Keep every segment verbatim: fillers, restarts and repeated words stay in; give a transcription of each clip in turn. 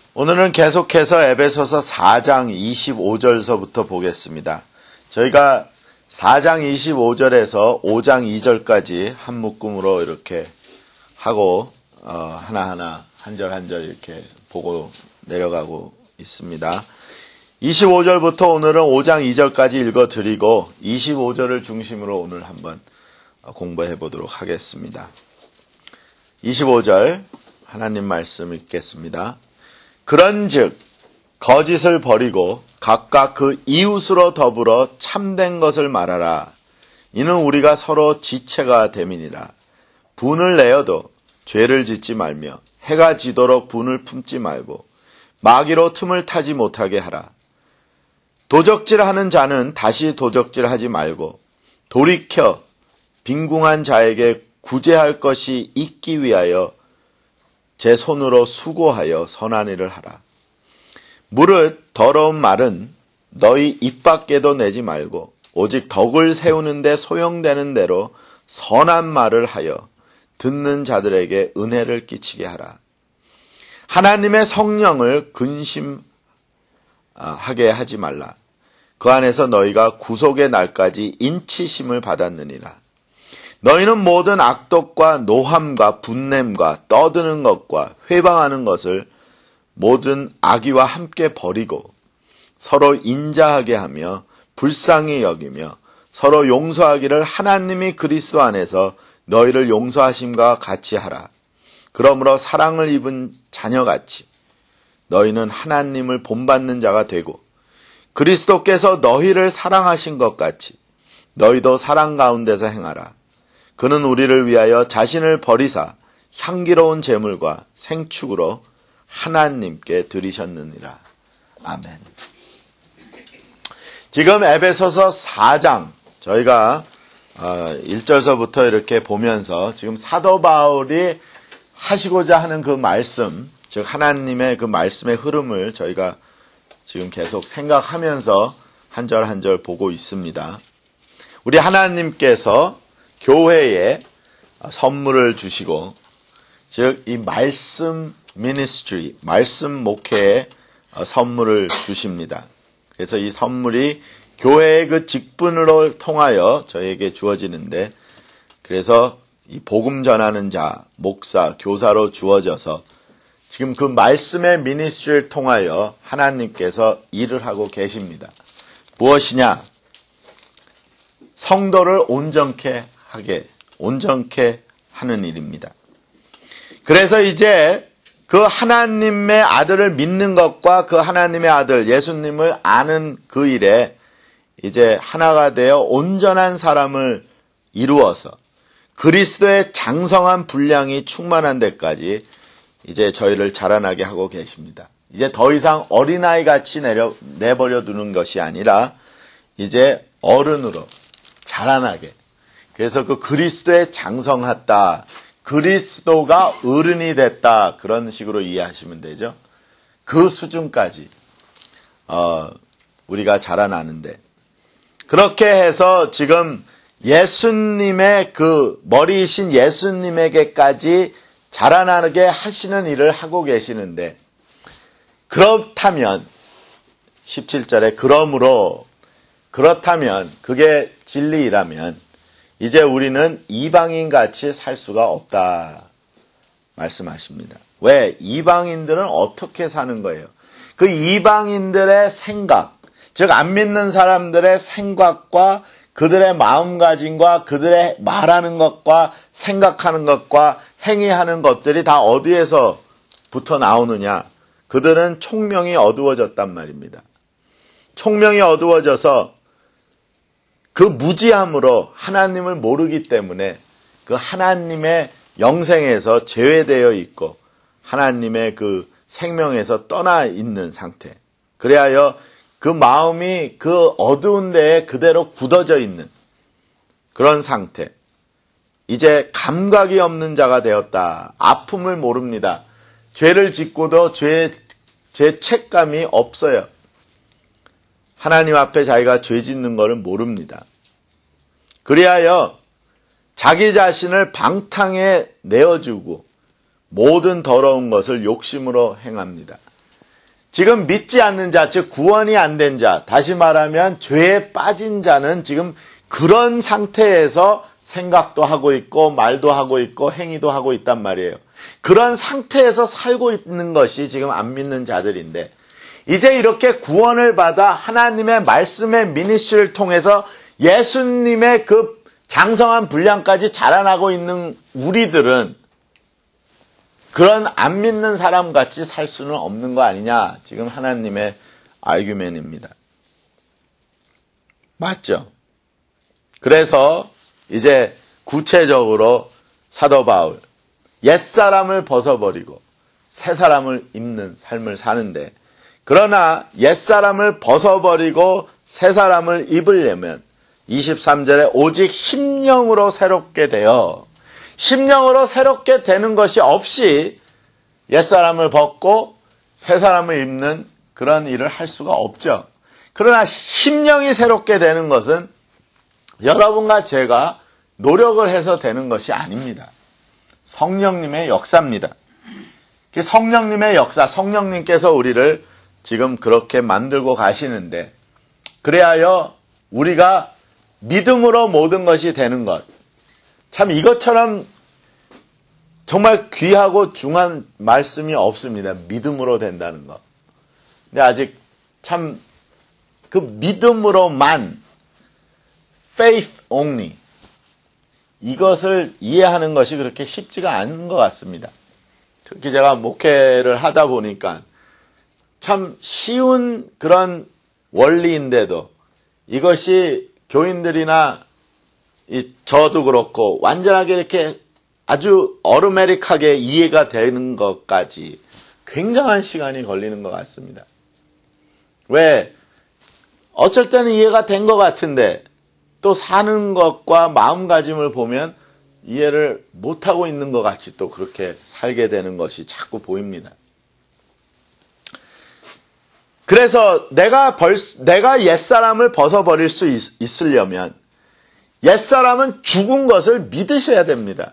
오늘은 계속해서 에베소서 사 장 이십오 절서부터 보겠습니다. 저희가 사 장 이십오 절에서 오 장 이 절까지 한 묶음으로 이렇게 하고 어, 하나하나 한 절 한 절 이렇게 보고 내려가고 있습니다. 이십오 절부터 오늘은 오 장 이 절까지 읽어드리고 이십오 절을 중심으로 오늘 한번 공부해 보도록 하겠습니다. 이십오 절 하나님 말씀 읽겠습니다. 그런즉 거짓을 버리고 각각 그 이웃으로 더불어 참된 것을 말하라. 이는 우리가 서로 지체가 됨이니라. 분을 내어도 죄를 짓지 말며 해가 지도록 분을 품지 말고 마귀로 틈을 타지 못하게 하라. 도적질하는 자는 다시 도적질하지 말고 돌이켜 빈궁한 자에게 구제할 것이 있기 위하여 제 손으로 수고하여 선한 일을 하라. 무릇 더러운 말은 너희 입 밖에도 내지 말고 오직 덕을 세우는데 소용되는 대로 선한 말을 하여 듣는 자들에게 은혜를 끼치게 하라. 하나님의 성령을 근심하게 하지 말라. 그 안에서 너희가 구속의 날까지 인치심을 받았느니라. 너희는 모든 악독과 노함과 분냄과 떠드는 것과 회방하는 것을 모든 악의와 함께 버리고 서로 인자하게 하며 불쌍히 여기며 서로 용서하기를 하나님이 그리스도 안에서 너희를 용서하심과 같이 하라. 그러므로 사랑을 입은 자녀같이 너희는 하나님을 본받는 자가 되고 그리스도께서 너희를 사랑하신 것 같이 너희도 사랑 가운데서 행하라. 그는 우리를 위하여 자신을 버리사 향기로운 제물과 생축으로 하나님께 드리셨느니라. 아멘. 지금 에베소서 사 장 저희가 일 절서부터 이렇게 보면서 지금 사도 바울이 하시고자 하는 그 말씀, 즉 하나님의 그 말씀의 흐름을 저희가 지금 계속 생각하면서 한 절 한 절 보고 있습니다. 우리 하나님께서 교회에 선물을 주시고, 즉 이 말씀 미니스트리, 말씀 목회에 선물을 주십니다. 그래서 이 선물이 교회의 그 직분으로 통하여 저에게 주어지는데, 그래서 이 복음 전하는 자, 목사, 교사로 주어져서 지금 그 말씀의 미니스트리를 통하여 하나님께서 일을 하고 계십니다. 무엇이냐? 성도를 온전케 하게, 온전케 하는 일입니다. 그래서 이제 그 하나님의 아들을 믿는 것과 그 하나님의 아들 예수님을 아는 그 일에 이제 하나가 되어 온전한 사람을 이루어서 그리스도의 장성한 분량이 충만한 데까지 이제 저희를 자라나게 하고 계십니다. 이제 더 이상 어린아이 같이 내려, 내버려 두는 것이 아니라 이제 어른으로 자라나게. 그래서 그 그리스도의 장성했다. 그리스도가 어른이 됐다. 그런 식으로 이해하시면 되죠. 그 수준까지 어, 우리가 자라나는데, 그렇게 해서 지금 예수님의 그 머리이신 예수님에게까지 자라나게 하시는 일을 하고 계시는데, 그렇다면 십칠 절에 그러므로 그렇다면 그게 진리라면 이제 우리는 이방인같이 살 수가 없다 말씀하십니다. 왜? 이방인들은 어떻게 사는 거예요? 그 이방인들의 생각, 즉 안 믿는 사람들의 생각과 그들의 마음가짐과 그들의 말하는 것과 생각하는 것과 행위하는 것들이 다 어디에서부터 나오느냐? 그들은 총명이 어두워졌단 말입니다. 총명이 어두워져서 그 무지함으로 하나님을 모르기 때문에 그 하나님의 영생에서 제외되어 있고 하나님의 그 생명에서 떠나 있는 상태. 그래야 그 마음이 그 어두운 데에 그대로 굳어져 있는 그런 상태. 이제 감각이 없는 자가 되었다. 아픔을 모릅니다. 죄를 짓고도 죄, 죄책감이 없어요. 하나님 앞에 자기가 죄 짓는 것을 모릅니다. 그리하여 자기 자신을 방탕에 내어주고 모든 더러운 것을 욕심으로 행합니다. 지금 믿지 않는 자, 즉 구원이 안 된 자, 다시 말하면 죄에 빠진 자는 지금 그런 상태에서 생각도 하고 있고 말도 하고 있고 행위도 하고 있단 말이에요. 그런 상태에서 살고 있는 것이 지금 안 믿는 자들인데, 이제 이렇게 구원을 받아 하나님의 말씀의 미니스트리를 통해서 예수님의 그 장성한 분량까지 자라나고 있는 우리들은 그런 안 믿는 사람같이 살 수는 없는 거 아니냐, 지금 하나님의 아규멘입니다. 맞죠? 그래서 이제 구체적으로 사도 바울, 옛사람을 벗어버리고 새사람을 입는 삶을 사는데, 그러나 옛사람을 벗어버리고 새사람을 입으려면 이십삼 절에 오직 심령으로 새롭게 되어, 심령으로 새롭게 되는 것이 없이 옛사람을 벗고 새사람을 입는 그런 일을 할 수가 없죠. 그러나 심령이 새롭게 되는 것은 여러분과 제가 노력을 해서 되는 것이 아닙니다. 성령님의 역사입니다. 성령님의 역사, 성령님께서 우리를 지금 그렇게 만들고 가시는데, 그래야여 우리가 믿음으로 모든 것이 되는 것. 참 이것처럼 정말 귀하고 중요한 말씀이 없습니다. 믿음으로 된다는 것. 근데 아직 참 그 믿음으로만, faith only, 이것을 이해하는 것이 그렇게 쉽지가 않은 것 같습니다. 특히 제가 목회를 하다 보니까 참 쉬운 그런 원리인데도 이것이 교인들이나 이 저도 그렇고 완전하게 이렇게 아주 어루메릭하게 이해가 되는 것까지 굉장한 시간이 걸리는 것 같습니다. 왜? 어쩔 때는 이해가 된 것 같은데 또 사는 것과 마음가짐을 보면 이해를 못하고 있는 것 같이 또 그렇게 살게 되는 것이 자꾸 보입니다. 그래서 내가 벌, 내가 옛사람을 벗어버릴 수 있, 있으려면 옛사람은 죽은 것을 믿으셔야 됩니다.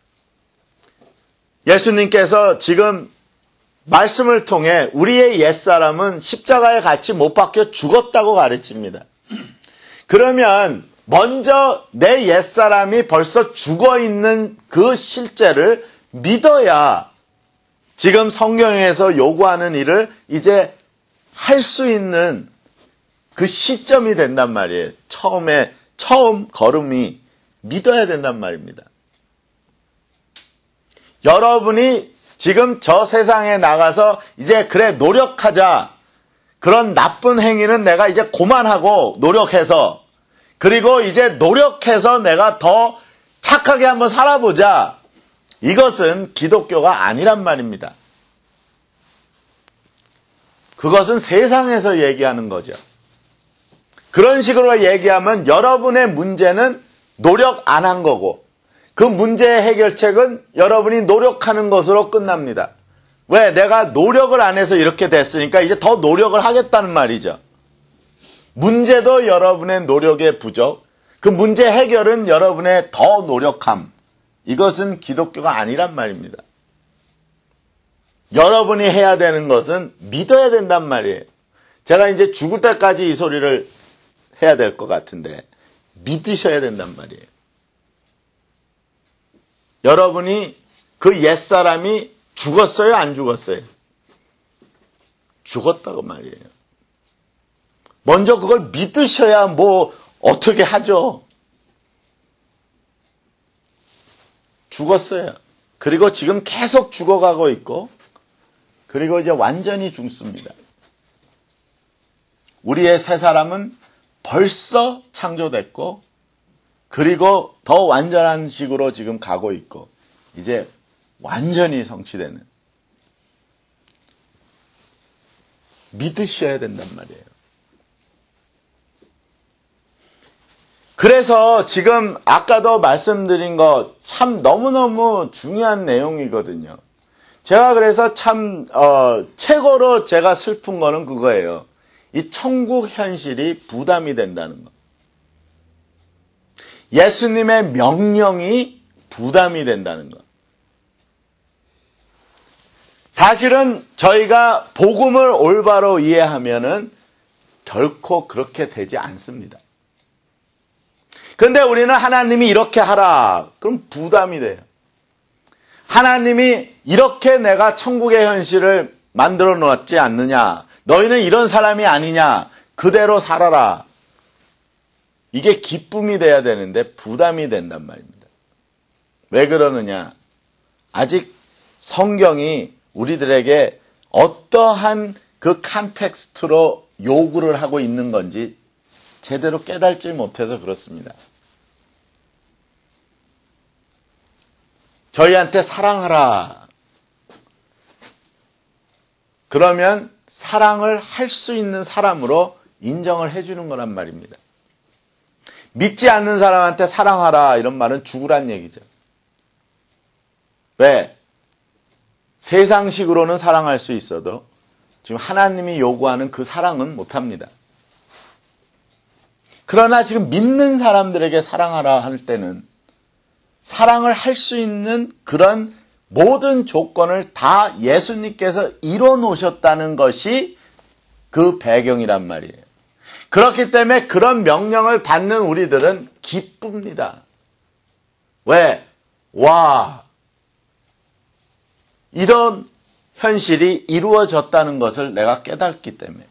예수님께서 지금 말씀을 통해 우리의 옛사람은 십자가에 같이 못 박혀 죽었다고 가르칩니다. 그러면 먼저 내 옛사람이 벌써 죽어있는 그 실제를 믿어야 지금 성경에서 요구하는 일을 이제 할 수 있는 그 시점이 된단 말이에요. 처음에, 처음 걸음이 믿어야 된단 말입니다. 여러분이 지금 저 세상에 나가서 이제 그래 노력하자, 그런 나쁜 행위는 내가 이제 그만하고 노력해서, 그리고 이제 노력해서 내가 더 착하게 한번 살아보자, 이것은 기독교가 아니란 말입니다. 그것은 세상에서 얘기하는 거죠. 그런 식으로 얘기하면 여러분의 문제는 노력 안 한 거고 그 문제의 해결책은 여러분이 노력하는 것으로 끝납니다. 왜? 내가 노력을 안 해서 이렇게 됐으니까 이제 더 노력을 하겠다는 말이죠. 문제도 여러분의 노력의 부족, 그 문제 해결은 여러분의 더 노력함, 이것은 기독교가 아니란 말입니다. 여러분이 해야 되는 것은 믿어야 된단 말이에요. 제가 이제 죽을 때까지 이 소리를 해야 될 것 같은데 믿으셔야 된단 말이에요. 여러분이 그 옛사람이 죽었어요? 안 죽었어요? 죽었다고 말이에요. 먼저 그걸 믿으셔야 뭐 어떻게 하죠. 죽었어요. 그리고 지금 계속 죽어가고 있고, 그리고 이제 완전히 죽습니다. 우리의 새 사람은 벌써 창조됐고, 그리고 더 완전한 식으로 지금 가고 있고, 이제 완전히 성취되는, 믿으셔야 된단 말이에요. 그래서 지금 아까도 말씀드린 거 참 너무너무 중요한 내용이거든요. 제가 그래서 참 어, 최고로 제가 슬픈 거는 그거예요. 이 천국 현실이 부담이 된다는 거. 예수님의 명령이 부담이 된다는 것. 사실은 저희가 복음을 올바로 이해하면은 결코 그렇게 되지 않습니다. 그런데 우리는 하나님이 이렇게 하라. 그럼 부담이 돼요. 하나님이 이렇게 내가 천국의 현실을 만들어 놓았지 않느냐. 너희는 이런 사람이 아니냐. 그대로 살아라. 이게 기쁨이 돼야 되는데 부담이 된단 말입니다. 왜 그러느냐. 아직 성경이 우리들에게 어떠한 그 컨텍스트로 요구를 하고 있는 건지 제대로 깨달지 못해서 그렇습니다. 저희한테 사랑하라. 그러면 사랑을 할 수 있는 사람으로 인정을 해주는 거란 말입니다. 믿지 않는 사람한테 사랑하라 이런 말은 죽으란 얘기죠. 왜? 세상식으로는 사랑할 수 있어도 지금 하나님이 요구하는 그 사랑은 못합니다. 그러나 지금 믿는 사람들에게 사랑하라 할 때는 사랑을 할 수 있는 그런 모든 조건을 다 예수님께서 이뤄 놓으셨다는 것이 그 배경이란 말이에요. 그렇기 때문에 그런 명령을 받는 우리들은 기쁩니다. 왜? 와, 이런 현실이 이루어졌다는 것을 내가 깨닫기 때문에.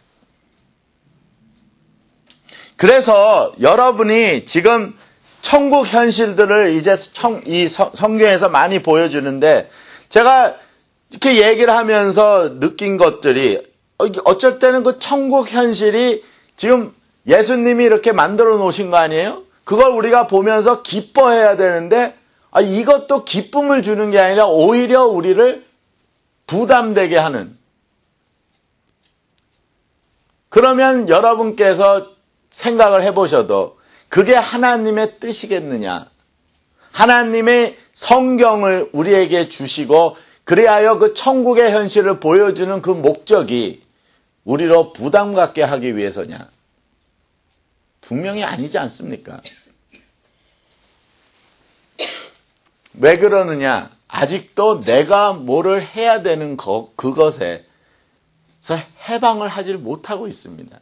그래서 여러분이 지금 천국 현실들을 이제 청, 이 성경에서 많이 보여주는데 제가 이렇게 얘기를 하면서 느낀 것들이 어쩔 때는 그 천국 현실이 지금 예수님이 이렇게 만들어 놓으신 거 아니에요? 그걸 우리가 보면서 기뻐해야 되는데 아, 이것도 기쁨을 주는 게 아니라 오히려 우리를 부담되게 하는. 그러면 여러분께서 생각을 해보셔도 그게 하나님의 뜻이겠느냐. 하나님의 성경을 우리에게 주시고 그리하여 그 천국의 현실을 보여주는 그 목적이 우리로 부담 갖게 하기 위해서냐. 분명히 아니지 않습니까? 왜 그러느냐. 아직도 내가 뭐를 해야 되는 것, 그것에서 해방을 하질 못하고 있습니다.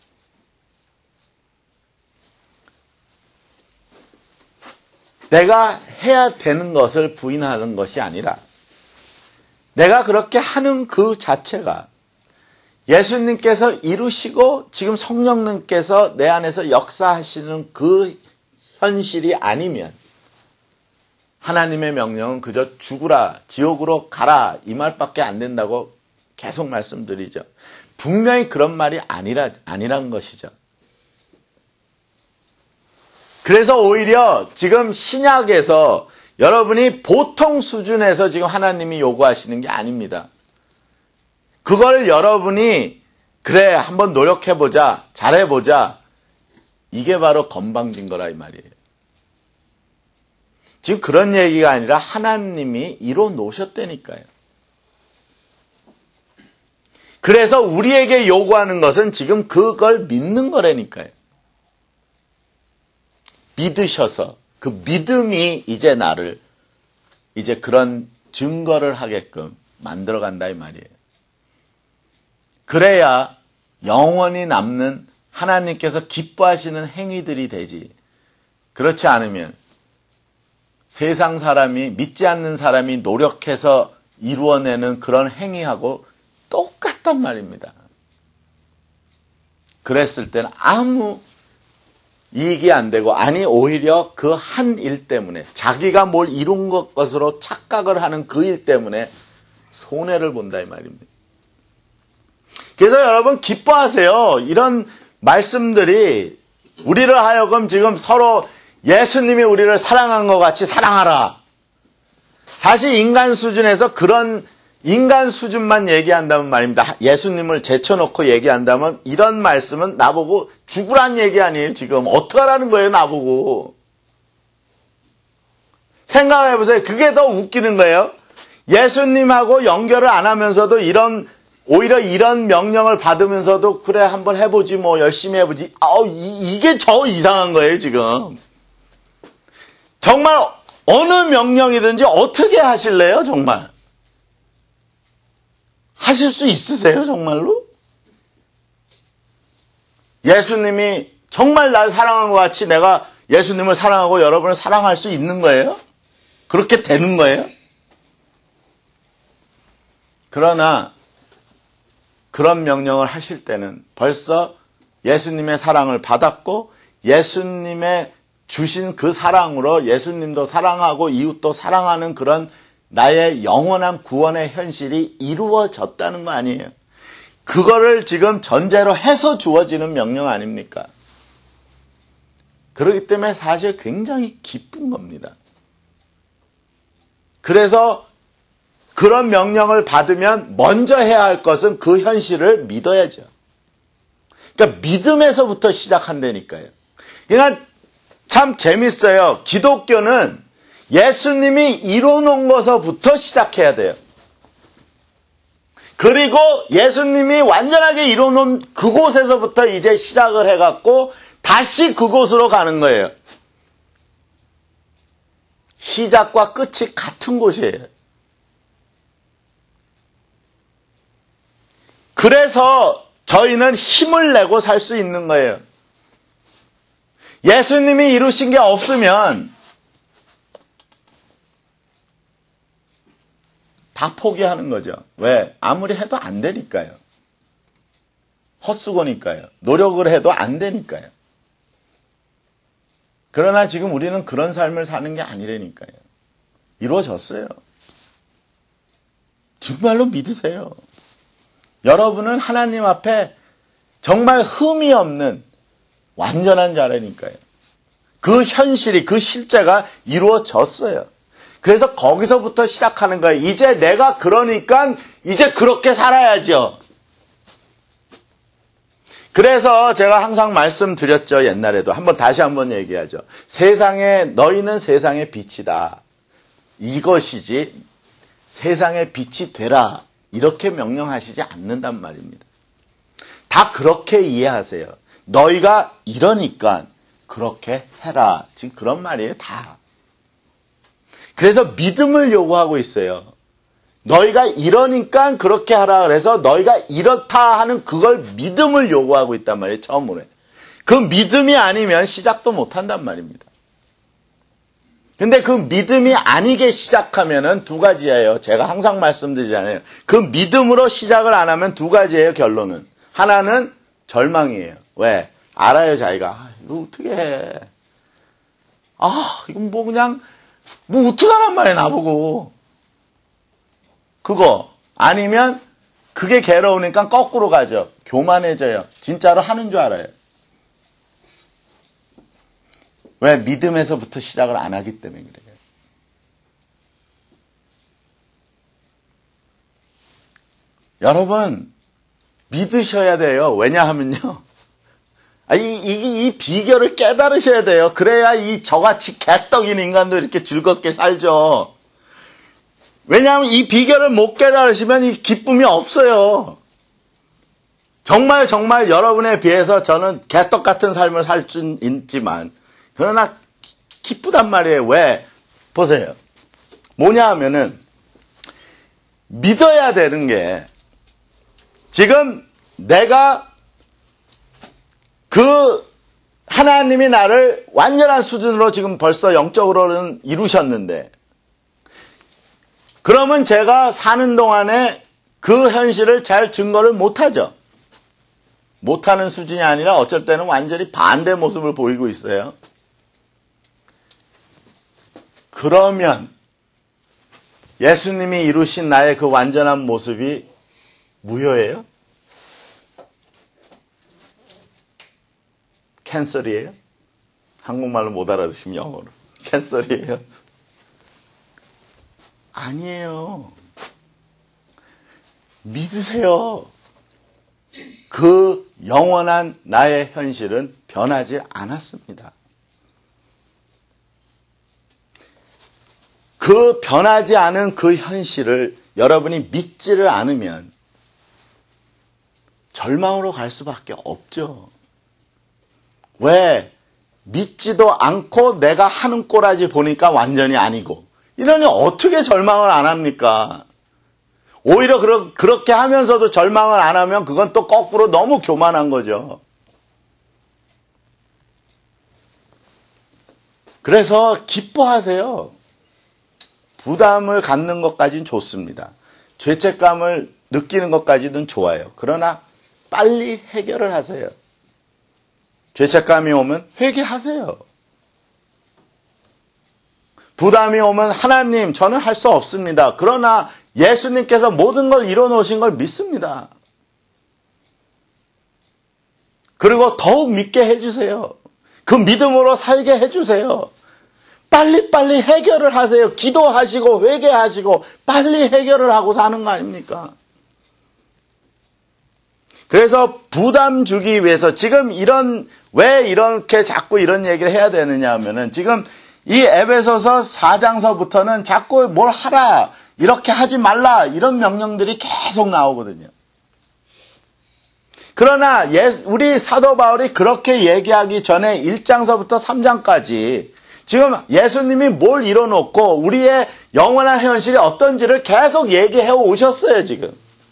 내가 해야 되는 것을 부인하는 것이 아니라 내가 그렇게 하는 그 자체가 예수님께서 이루시고 지금 성령님께서 내 안에서 역사하시는 그 현실이 아니면 하나님의 명령은 그저 죽으라, 지옥으로 가라 이 말밖에 안 된다고 계속 말씀드리죠. 분명히 그런 말이 아니라, 아니란 것이죠. 그래서 오히려 지금 신약에서 여러분이 보통 수준에서 지금 하나님이 요구하시는 게 아닙니다. 그걸 여러분이 그래 한번 노력해보자, 잘해보자 이게 바로 건방진 거라 이 말이에요. 지금 그런 얘기가 아니라 하나님이 이뤄 놓으셨다니까요. 그래서 우리에게 요구하는 것은 지금 그걸 믿는 거라니까요. 믿으셔서 그 믿음이 이제 나를 이제 그런 증거를 하게끔 만들어간다 이 말이에요. 그래야 영원히 남는 하나님께서 기뻐하시는 행위들이 되지. 그렇지 않으면 세상 사람이 믿지 않는 사람이 노력해서 이루어내는 그런 행위하고 똑같단 말입니다. 그랬을 때는 아무 이익이 안 되고 아니 오히려 그 한 일 때문에 자기가 뭘 이룬 것으로 착각을 하는 그 일 때문에 손해를 본다 이 말입니다. 그래서 여러분 기뻐하세요. 이런 말씀들이 우리를 하여금 지금 서로 예수님이 우리를 사랑한 것 같이 사랑하라. 사실 인간 수준에서 그런 인간 수준만 얘기한다면 말입니다. 예수님을 제쳐놓고 얘기한다면 이런 말씀은 나보고 죽으란 얘기 아니에요. 지금 어떡하라는 거예요 나보고. 생각해보세요. 그게 더 웃기는 거예요. 예수님하고 연결을 안 하면서도 이런 오히려 이런 명령을 받으면서도 그래 한번 해보지 뭐 열심히 해보지. 아우 이, 이게 저 이상한 거예요 지금. 정말 어느 명령이든지 어떻게 하실래요 정말. 하실 수 있으세요, 정말로? 예수님이 정말 날 사랑한 것 같이 내가 예수님을 사랑하고 여러분을 사랑할 수 있는 거예요? 그렇게 되는 거예요? 그러나 그런 명령을 하실 때는 벌써 예수님의 사랑을 받았고 예수님의 주신 그 사랑으로 예수님도 사랑하고 이웃도 사랑하는 그런 나의 영원한 구원의 현실이 이루어졌다는 거 아니에요. 그거를 지금 전제로 해서 주어지는 명령 아닙니까? 그렇기 때문에 사실 굉장히 기쁜 겁니다. 그래서 그런 명령을 받으면 먼저 해야 할 것은 그 현실을 믿어야죠. 그러니까 믿음에서부터 시작한다니까요. 그러니까 참 재밌어요. 기독교는 예수님이 이뤄놓은 것서부터 시작해야 돼요. 그리고 예수님이 완전하게 이뤄놓은 그곳에서부터 이제 시작을 해갖고 다시 그곳으로 가는 거예요. 시작과 끝이 같은 곳이에요. 그래서 저희는 힘을 내고 살 수 있는 거예요. 예수님이 이루신 게 없으면 다 포기하는 거죠. 왜? 아무리 해도 안 되니까요. 헛수고니까요. 노력을 해도 안 되니까요. 그러나 지금 우리는 그런 삶을 사는 게 아니라니까요. 이루어졌어요. 정말로 믿으세요. 여러분은 하나님 앞에 정말 흠이 없는 완전한 자라니까요. 그 현실이, 그 실제가 이루어졌어요. 그래서 거기서부터 시작하는 거예요. 이제 내가 그러니까 이제 그렇게 살아야죠. 그래서 제가 항상 말씀드렸죠. 옛날에도. 한번 다시 한번 얘기하죠. 세상에, 너희는 세상의 빛이다. 이것이지 세상의 빛이 되라. 이렇게 명령하시지 않는단 말입니다. 다 그렇게 이해하세요. 너희가 이러니까 그렇게 해라. 지금 그런 말이에요. 다. 그래서 믿음을 요구하고 있어요. 너희가 이러니까 그렇게 하라 그래서 너희가 이렇다 하는 그걸 믿음을 요구하고 있단 말이에요. 처음으로. 그 믿음이 아니면 시작도 못한단 말입니다. 근데 그 믿음이 아니게 시작하면은 두 가지예요. 제가 항상 말씀드리잖아요. 그 믿음으로 시작을 안 하면 두 가지예요. 결론은. 하나는 절망이에요. 왜? 알아요. 자기가. 아, 이거 어떻게 해. 아 이건 뭐 그냥 뭐 어떡하란 말이야 나보고. 그거 아니면 그게 괴로우니까 거꾸로 가죠. 교만해져요. 진짜로 하는 줄 알아요. 왜? 믿음에서부터 시작을 안 하기 때문에 그래요. 여러분 믿으셔야 돼요. 왜냐하면요. 아, 이, 이, 이 비결을 깨달으셔야 돼요. 그래야 이 저같이 개떡인 인간도 이렇게 즐겁게 살죠. 왜냐하면 이 비결을 못 깨달으시면 이 기쁨이 없어요. 정말 정말 여러분에 비해서 저는 개떡 같은 삶을 살 수 있지만 그러나 기쁘단 말이에요. 왜? 보세요. 뭐냐 하면은 믿어야 되는 게 지금 내가 그 하나님이 나를 완전한 수준으로 지금 벌써 영적으로는 이루셨는데 그러면 제가 사는 동안에 그 현실을 잘 증거를 못하죠. 못하는 수준이 아니라 어쩔 때는 완전히 반대 모습을 보이고 있어요. 그러면 예수님이 이루신 나의 그 완전한 모습이 무효예요? 캔슬이에요? 한국말로 못 알아듣으면 영어로. 캔슬이에요? 아니에요. 믿으세요. 그 영원한 나의 현실은 변하지 않았습니다. 그 변하지 않은 그 현실을 여러분이 믿지를 않으면 절망으로 갈 수밖에 없죠. 왜? 믿지도 않고 내가 하는 꼬라지 보니까 완전히 아니고 이러니 어떻게 절망을 안 합니까? 오히려 그러, 그렇게 하면서도 절망을 안 하면 그건 또 거꾸로 너무 교만한 거죠. 그래서 기뻐하세요. 부담을 갖는 것까지는 좋습니다. 죄책감을 느끼는 것까지는 좋아요. 그러나 빨리 해결을 하세요. 죄책감이 오면 회개하세요. 부담이 오면 하나님, 저는 할 수 없습니다. 그러나 예수님께서 모든 걸 이뤄놓으신 걸 믿습니다. 그리고 더욱 믿게 해주세요. 그 믿음으로 살게 해주세요. 빨리빨리 해결을 하세요. 기도하시고 회개하시고 빨리 해결을 하고 사는 거 아닙니까? 그래서 부담 주기 위해서 지금 이런, 왜 이렇게 자꾸 이런 얘기를 해야 되느냐 하면은 지금 이 에베소서 사 장서부터는 자꾸 뭘 하라, 이렇게 하지 말라, 이런 명령들이 계속 나오거든요. 그러나 예, 우리 사도 바울이 그렇게 얘기하기 전에 일 장서부터 삼 장까지 지금 예수님이 뭘 이뤄놓고 우리의 영원한 현실이 어떤지를 계속 얘기해 오셨어요, 지금.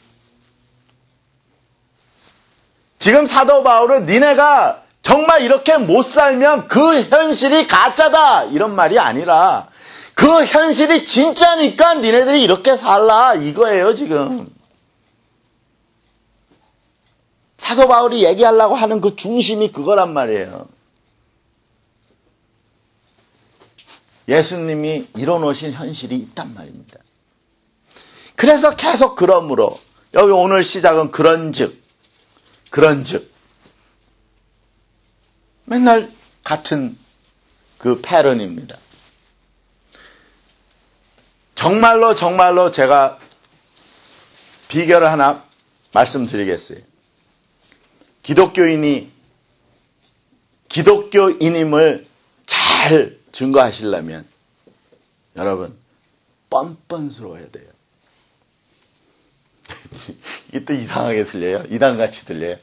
지금 사도 바울은 니네가 정말 이렇게 못 살면 그 현실이 가짜다, 이런 말이 아니라 그 현실이 진짜니까 니네들이 이렇게 살라, 이거예요, 지금. 사도 바울이 얘기하려고 하는 그 중심이 그거란 말이에요. 예수님이 이뤄놓으신 현실이 있단 말입니다. 그래서 계속 그러므로 여기 오늘 시작은 그런즉, 그런즉 맨날 같은 그 패런입니다. 정말로 정말로 제가 비결을 하나 말씀드리겠어요. 기독교인이 기독교인임을 잘 증거하시려면 여러분 뻔뻔스러워야 돼요. 이게 또 이상하게 들려요. 이단같이 들려요.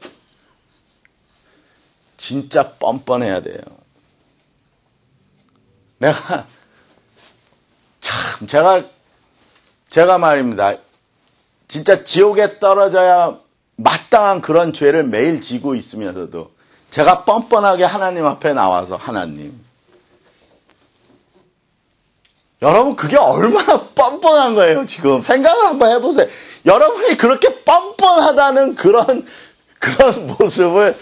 진짜 뻔뻔해야 돼요. 내가 참 제가 제가 말입니다. 진짜 지옥에 떨어져야 마땅한 그런 죄를 매일 지고 있으면서도 제가 뻔뻔하게 하나님 앞에 나와서 하나님, 여러분 그게 얼마나 뻔뻔한 거예요. 지금 생각을 한번 해보세요. 여러분이 그렇게 뻔뻔하다는 그런 그런 모습을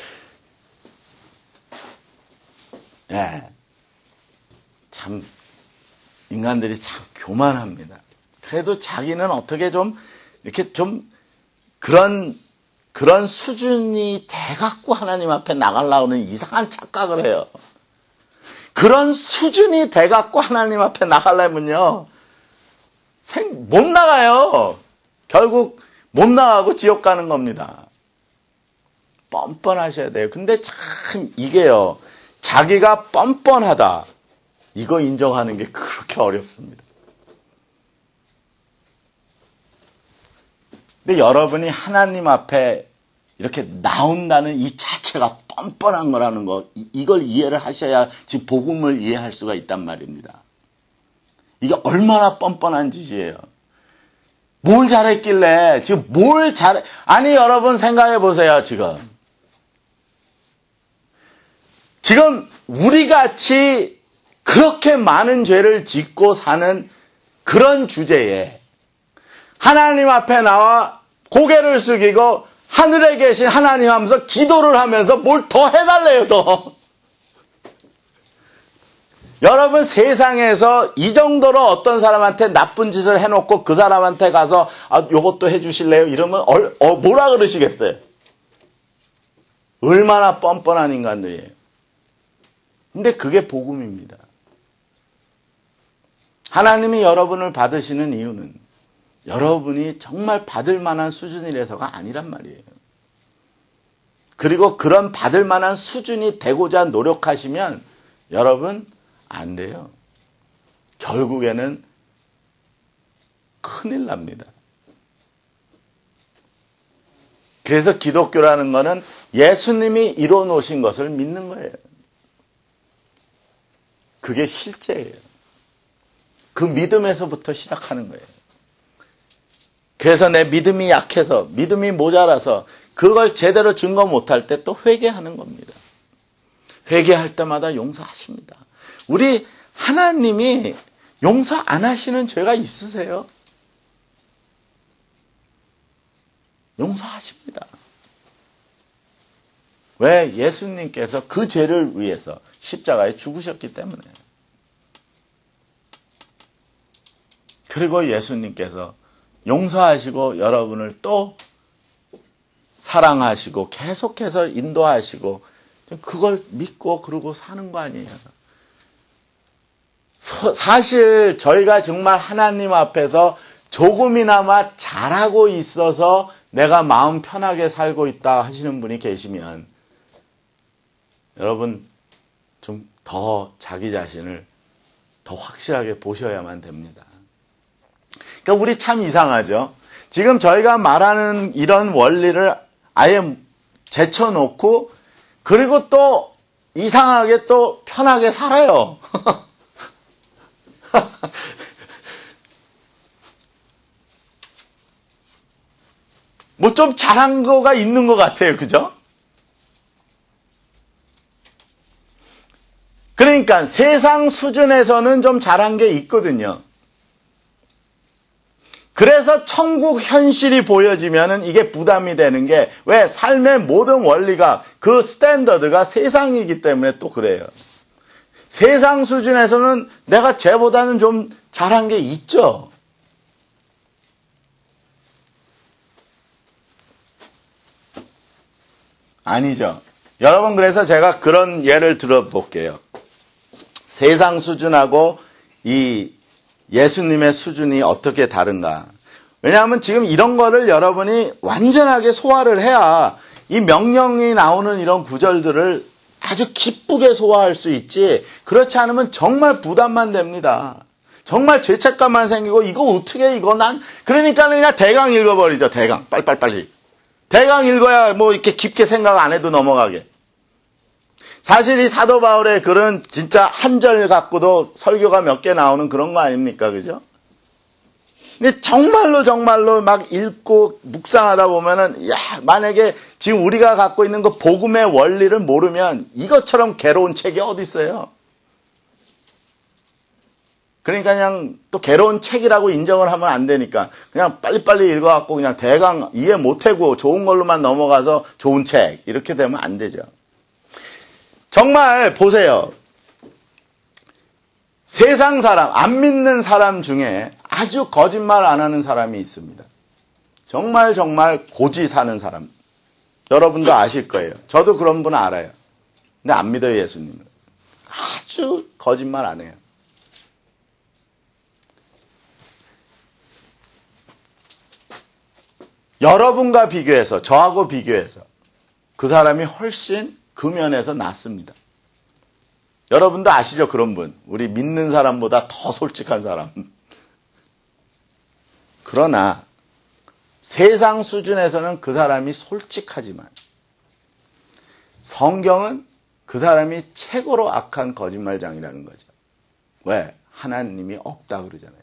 예, 참 인간들이 참 교만합니다. 그래도 자기는 어떻게 좀 이렇게 좀 그런 그런 수준이 돼갖고 하나님 앞에 나가려는 이상한 착각을 해요. 그런 수준이 돼갖고 하나님 앞에 나가려면요, 생, 못 나가요. 결국 못 나가고 지옥 가는 겁니다. 뻔뻔하셔야 돼요. 근데 참 이게요, 자기가 뻔뻔하다, 이거 인정하는 게 그렇게 어렵습니다. 근데 여러분이 하나님 앞에 이렇게 나온다는 이 자체가 뻔뻔한 거라는 거, 이걸 이해를 하셔야 지금 복음을 이해할 수가 있단 말입니다. 이게 얼마나 뻔뻔한 짓이에요. 뭘 잘했길래, 지금 뭘 잘해, 아니 여러분 생각해 보세요, 지금. 지금 우리같이 그렇게 많은 죄를 짓고 사는 그런 주제에 하나님 앞에 나와 고개를 숙이고 하늘에 계신 하나님 하면서 기도를 하면서 뭘 더 해달래요, 더. 여러분 세상에서 이 정도로 어떤 사람한테 나쁜 짓을 해놓고 그 사람한테 가서 아, 요것도 해주실래요? 이러면 얼, 어, 뭐라 그러시겠어요? 얼마나 뻔뻔한 인간들이에요. 근데 그게 복음입니다. 하나님이 여러분을 받으시는 이유는 여러분이 정말 받을 만한 수준이라서가 아니란 말이에요. 그리고 그런 받을 만한 수준이 되고자 노력하시면 여러분 안 돼요. 결국에는 큰일 납니다. 그래서 기독교라는 것은 예수님이 이뤄놓으신 것을 믿는 거예요. 그게 실제예요. 그 믿음에서부터 시작하는 거예요. 그래서 내 믿음이 약해서, 믿음이 모자라서 그걸 제대로 증거 못할 때 또 회개하는 겁니다. 회개할 때마다 용서하십니다. 우리 하나님이 용서 안 하시는 죄가 있으세요? 용서하십니다. 왜? 예수님께서 그 죄를 위해서 십자가에 죽으셨기 때문에. 그리고 예수님께서 용서하시고 여러분을 또 사랑하시고 계속해서 인도하시고 그걸 믿고 그러고 사는 거 아니에요. 사실 저희가 정말 하나님 앞에서 조금이나마 잘하고 있어서 내가 마음 편하게 살고 있다 하시는 분이 계시면 여러분 좀 더 자기 자신을 더 확실하게 보셔야만 됩니다. 그러니까 우리 참 이상하죠. 지금 저희가 말하는 이런 원리를 아예 제쳐놓고 그리고 또 이상하게 또 편하게 살아요. 뭐 좀 잘한 거가 있는 것 같아요. 그죠? 그러니까 세상 수준에서는 좀 잘한 게 있거든요. 그래서 천국 현실이 보여지면은 이게 부담이 되는 게 왜? 삶의 모든 원리가 그 스탠더드가 세상이기 때문에 또 그래요. 세상 수준에서는 내가 쟤보다는 좀 잘한 게 있죠. 아니죠. 여러분, 그래서 제가 그런 예를 들어볼게요. 세상 수준하고 이 예수님의 수준이 어떻게 다른가. 왜냐하면 지금 이런 거를 여러분이 완전하게 소화를 해야 이 명령이 나오는 이런 구절들을 아주 기쁘게 소화할 수 있지, 그렇지 않으면 정말 부담만 됩니다. 정말 죄책감만 생기고 이거 어떻게 이거 난 그러니까 그냥 대강 읽어버리죠. 대강 빨리빨리 대강 읽어야 뭐 이렇게 깊게 생각 안 해도 넘어가게. 사실 이 사도 바울의 글은 진짜 한 절 갖고도 설교가 몇 개 나오는 그런 거 아닙니까? 그죠? 근데 정말로 정말로 막 읽고 묵상하다 보면은 야, 만약에 지금 우리가 갖고 있는 그 복음의 원리를 모르면 이것처럼 괴로운 책이 어디 있어요? 그러니까 그냥 또 괴로운 책이라고 인정을 하면 안 되니까 그냥 빨리빨리 읽어갖고 그냥 대강 이해 못하고 좋은 걸로만 넘어가서 좋은 책 이렇게 되면 안 되죠. 정말 보세요. 세상 사람, 안 믿는 사람 중에 아주 거짓말 안 하는 사람이 있습니다. 정말 정말 고지 사는 사람. 여러분도 아실 거예요. 저도 그런 분 알아요. 근데 안 믿어요, 예수님을. 아주 거짓말 안 해요. 여러분과 비교해서, 저하고 비교해서 그 사람이 훨씬 그 면에서 낫습니다. 여러분도 아시죠? 그런 분. 우리 믿는 사람보다 더 솔직한 사람. 그러나 세상 수준에서는 그 사람이 솔직하지만 성경은 그 사람이 최고로 악한 거짓말장이라는 거죠. 왜? 하나님이 없다 그러잖아요.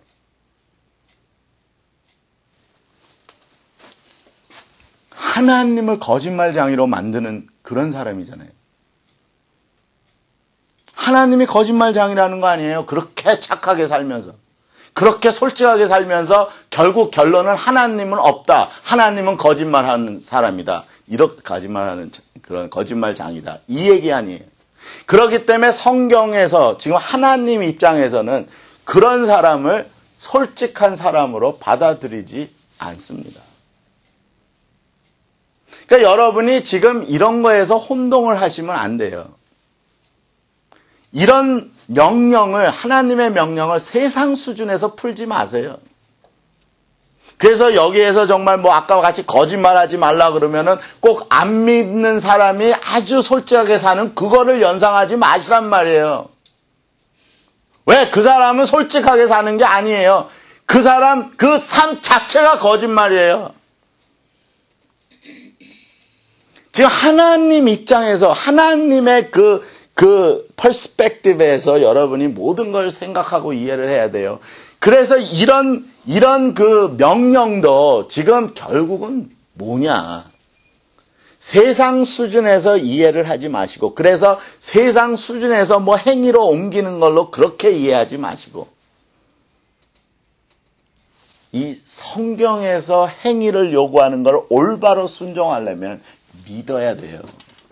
하나님을 거짓말장이로 만드는 그런 사람이잖아요. 하나님이 거짓말장이라는 거 아니에요. 그렇게 착하게 살면서, 그렇게 솔직하게 살면서 결국 결론은 하나님은 없다. 하나님은 거짓말하는 사람이다. 이렇게 거짓말하는 그런 거짓말장이다. 이 얘기 아니에요. 그렇기 때문에 성경에서 지금 하나님 입장에서는 그런 사람을 솔직한 사람으로 받아들이지 않습니다. 그러니까 여러분이 지금 이런 거에서 혼동을 하시면 안 돼요. 이런 명령을, 하나님의 명령을 세상 수준에서 풀지 마세요. 그래서 여기에서 정말 뭐 아까와 같이 거짓말하지 말라 그러면은 꼭 안 믿는 사람이 아주 솔직하게 사는 그거를 연상하지 마시란 말이에요. 왜? 그 사람은 솔직하게 사는 게 아니에요. 그 사람, 그 삶 자체가 거짓말이에요. 지금 하나님 입장에서, 하나님의 그, 그 퍼스펙티브에서 여러분이 모든 걸 생각하고 이해를 해야 돼요. 그래서 이런, 이런 그 명령도 지금 결국은 뭐냐. 세상 수준에서 이해를 하지 마시고, 그래서 세상 수준에서 뭐 행위로 옮기는 걸로 그렇게 이해하지 마시고, 이 성경에서 행위를 요구하는 걸 올바로 순종하려면 믿어야 돼요.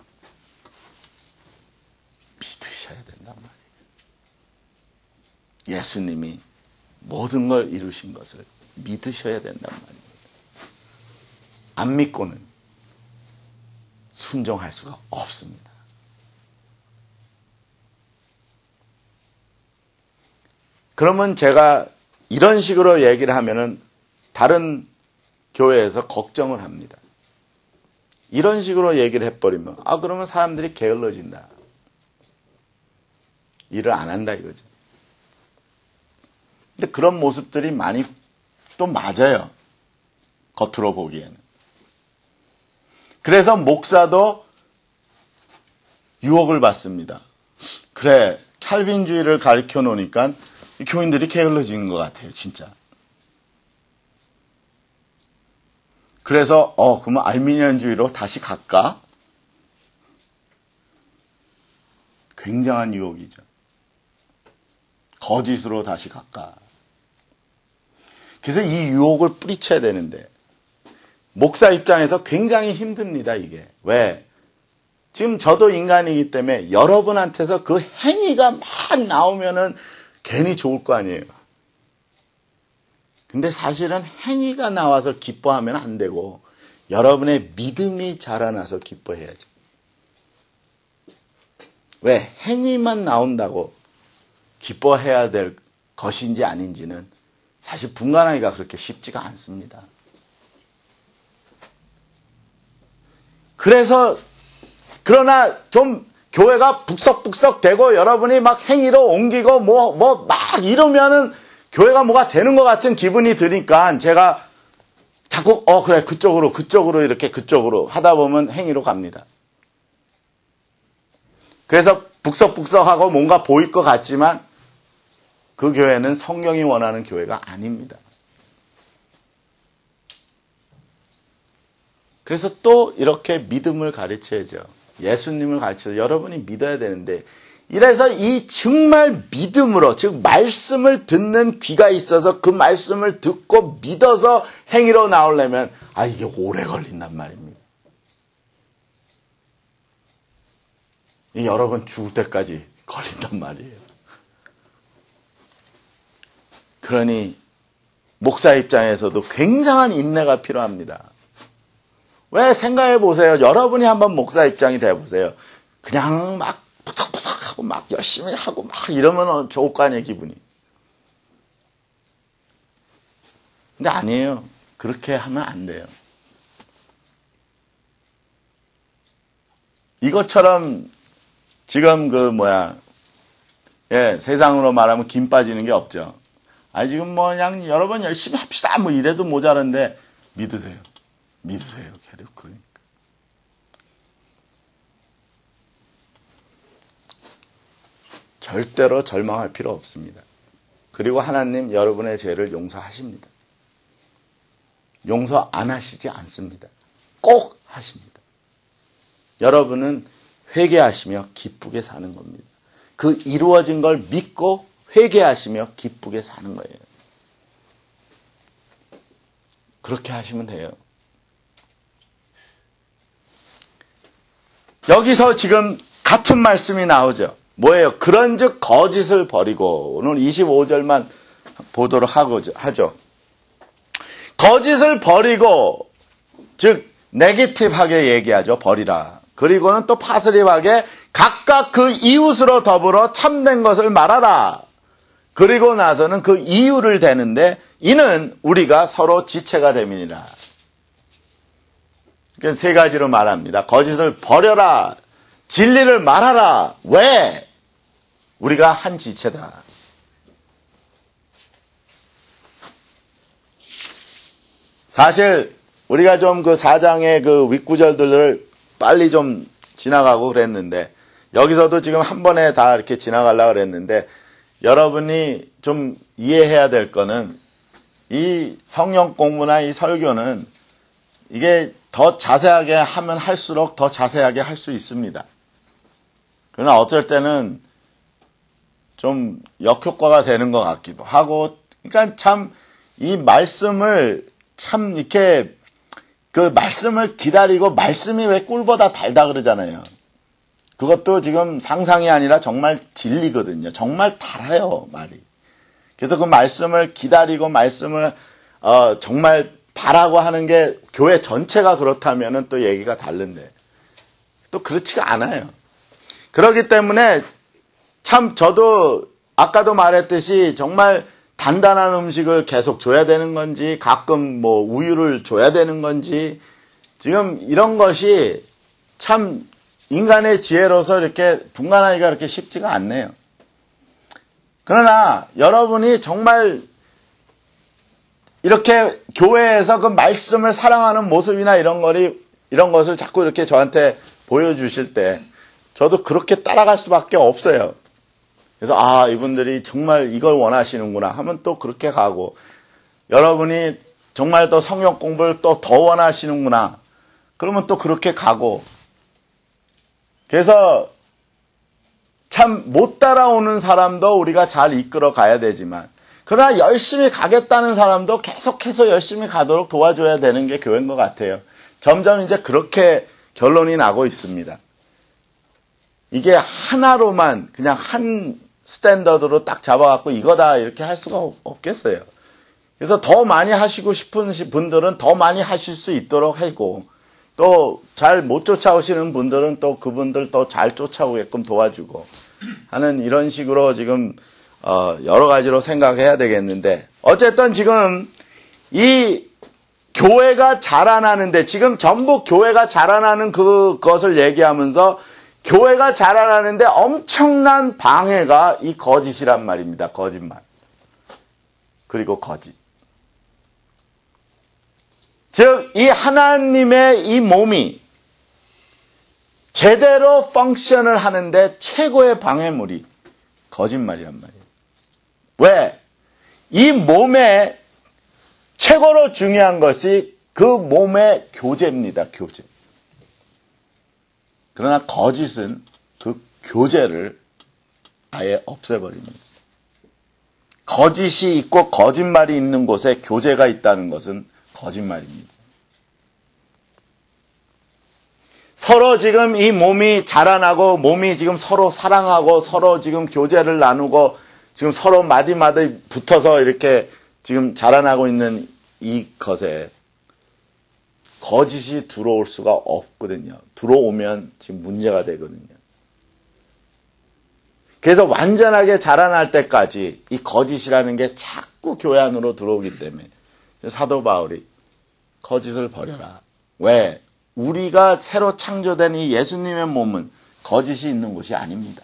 믿으셔야 된단 말이에요. 예수님이 모든 걸 이루신 것을 믿으셔야 된단 말입니다. 안 믿고는 순종할 수가 없습니다. 그러면 제가 이런 식으로 얘기를 하면은 다른 교회에서 걱정을 합니다. 이런 식으로 얘기를 해버리면 아 그러면 사람들이 게을러진다. 일을 안 한다 이거죠. 근데 그런 모습들이 많이 또 맞아요. 겉으로 보기에는. 그래서 목사도 유혹을 받습니다. 그래, 칼빈주의를 가르쳐 놓으니까 교인들이 게을러지는 것 같아요, 진짜. 그래서 어, 그러면 알미니안주의로 다시 갈까? 굉장한 유혹이죠. 거짓으로 다시 갈까? 그래서 이 유혹을 뿌리쳐야 되는데 목사 입장에서 굉장히 힘듭니다, 이게. 왜? 지금 저도 인간이기 때문에 여러분한테서 그 행위가 막 나오면은 괜히 좋을 거 아니에요. 근데 사실은 행위가 나와서 기뻐하면 안 되고 여러분의 믿음이 자라나서 기뻐해야죠. 왜? 행위만 나온다고 기뻐해야 될 것인지 아닌지는 사실 분간하기가 그렇게 쉽지가 않습니다. 그래서 그러나 좀 교회가 북석북석 되고 여러분이 막 행위로 옮기고 뭐 뭐 막 이러면은 교회가 뭐가 되는 것 같은 기분이 드니까 제가 자꾸 어 그래 그쪽으로 그쪽으로 이렇게 그쪽으로 하다 보면 행위로 갑니다. 그래서 북석북석하고 뭔가 보일 것 같지만 그 교회는 성경이 원하는 교회가 아닙니다. 그래서 또 이렇게 믿음을 가르쳐야죠. 예수님을 가르쳐서 여러분이 믿어야 되는데 이래서 이 정말 믿음으로 즉 말씀을 듣는 귀가 있어서 그 말씀을 듣고 믿어서 행위로 나오려면 아 이게 오래 걸린단 말입니다. 이 여러분 죽을 때까지 걸린단 말이에요. 그러니 목사 입장에서도 굉장한 인내가 필요합니다. 왜 생각해 보세요. 여러분이 한번 목사 입장이 돼 보세요. 그냥 막 푸석푸석하고 막 열심히 하고 막 이러면 좋을 거 아니에요, 기분이. 근데 아니에요. 그렇게 하면 안 돼요. 이것처럼 지금 그 뭐야, 예, 세상으로 말하면 김 빠지는 게 없죠. 아니 지금 뭐 그냥 여러분 열심히 합시다 뭐 이래도 모자란데 믿으세요. 믿으세요. 계속 그러니까. 절대로 절망할 필요 없습니다. 그리고 하나님 여러분의 죄를 용서하십니다. 용서 안 하시지 않습니다. 꼭 하십니다. 여러분은 회개하시며 기쁘게 사는 겁니다. 그 이루어진 걸 믿고 회개하시며 기쁘게 사는 거예요. 그렇게 하시면 돼요. 여기서 지금 같은 말씀이 나오죠. 뭐예요? 그런즉 거짓을 버리고 오늘 이십오 절만 보도록 하죠. 거짓을 버리고 즉 네거티브하게 얘기하죠. 버리라. 그리고는 또 파스리하게 각각 그 이웃으로 더불어 참된 것을 말하라. 그리고 나서는 그 이유를 대는데 이는 우리가 서로 지체가 됨이니라. 그러니까 세 가지로 말합니다. 거짓을 버려라. 진리를 말하라. 왜? 우리가 한 지체다. 사실 우리가 좀 그 사 장의 그 윗구절들을 빨리 좀 지나가고 그랬는데 여기서도 지금 한 번에 다 이렇게 지나가려고 그랬는데 여러분이 좀 이해해야 될 거는 이 성경 공부나 이 설교는 이게 더 자세하게 하면 할수록 더 자세하게 할 수 있습니다. 그러나 어떨 때는 좀 역효과가 되는 것 같기도 하고, 그러니까 참 이 말씀을 참 이렇게 그 말씀을 기다리고 말씀이 왜 꿀보다 달다 그러잖아요. 그것도 지금 상상이 아니라 정말 진리거든요. 정말 달아요, 말이. 그래서 그 말씀을 기다리고 말씀을 어, 정말 바라고 하는 게 교회 전체가 그렇다면은 또 얘기가 다른데 또 그렇지가 않아요. 그렇기 때문에 참 저도 아까도 말했듯이 정말 단단한 음식을 계속 줘야 되는 건지 가끔 뭐 우유를 줘야 되는 건지 지금 이런 것이 참 인간의 지혜로서 이렇게 분간하기가 그렇게 쉽지가 않네요. 그러나 여러분이 정말 이렇게 교회에서 그 말씀을 사랑하는 모습이나 이런 거리, 이런 것을 자꾸 이렇게 저한테 보여주실 때 저도 그렇게 따라갈 수밖에 없어요. 그래서 아, 이분들이 정말 이걸 원하시는구나 하면 또 그렇게 가고, 여러분이 정말 또 성경 공부를 또 더 원하시는구나 그러면 또 그렇게 가고, 그래서 참 못 따라오는 사람도 우리가 잘 이끌어 가야 되지만, 그러나 열심히 가겠다는 사람도 계속해서 열심히 가도록 도와줘야 되는 게 교회인 것 같아요. 점점 이제 그렇게 결론이 나고 있습니다. 이게 하나로만 그냥 한 스탠더드로 딱 잡아갖고 이거다 이렇게 할 수가 없겠어요. 그래서 더 많이 하시고 싶은 분들은 더 많이 하실 수 있도록 하고, 또 잘 못 쫓아오시는 분들은 또 그분들 또 잘 쫓아오게끔 도와주고 하는 이런 식으로 지금 어 여러 가지로 생각해야 되겠는데, 어쨌든 지금 이 교회가 자라나는데, 지금 전부 교회가 자라나는 그것을 얘기하면서 교회가 자라나는데 엄청난 방해가 이 거짓이란 말입니다. 거짓말. 그리고 거짓. 즉, 이 하나님의 이 몸이 제대로 펑션을 하는데 최고의 방해물이 거짓말이란 말이에요. 왜? 이 몸에 최고로 중요한 것이 그 몸의 교제입니다. 교제. 그러나 거짓은 그 교제를 아예 없애버립니다. 거짓이 있고 거짓말이 있는 곳에 교제가 있다는 것은 거짓말입니다. 서로 지금 이 몸이 자라나고 몸이 지금 서로 사랑하고 서로 지금 교제를 나누고 지금 서로 마디마디 붙어서 이렇게 지금 자라나고 있는 이것에 거짓이 들어올 수가 없거든요. 들어오면 지금 문제가 되거든요. 그래서 완전하게 자라날 때까지 이 거짓이라는 게 자꾸 교회 안으로 들어오기 때문에 사도 바울이 거짓을 버려라. 왜? 우리가 새로 창조된 이 예수님의 몸은 거짓이 있는 곳이 아닙니다.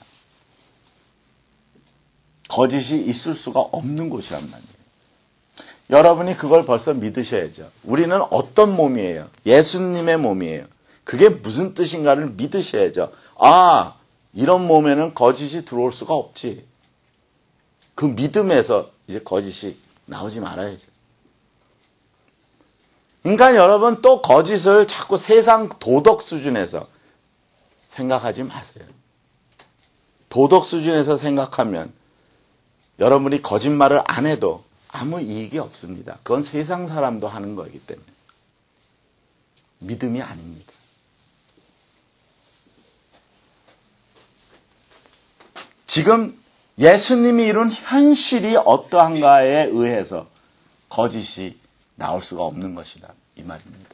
거짓이 있을 수가 없는 곳이란 말이에요. 여러분이 그걸 벌써 믿으셔야죠. 우리는 어떤 몸이에요? 예수님의 몸이에요. 그게 무슨 뜻인가를 믿으셔야죠. 아, 이런 몸에는 거짓이 들어올 수가 없지. 그 믿음에서 이제 거짓이 나오지 말아야죠. 그러니까 여러분, 또 거짓을 자꾸 세상 도덕 수준에서 생각하지 마세요. 도덕 수준에서 생각하면 여러분이 거짓말을 안 해도 아무 이익이 없습니다. 그건 세상 사람도 하는 거기 때문에. 믿음이 아닙니다. 지금 예수님이 이룬 현실이 어떠한가에 의해서 거짓이 나올 수가 없는 것이다. 이 말입니다.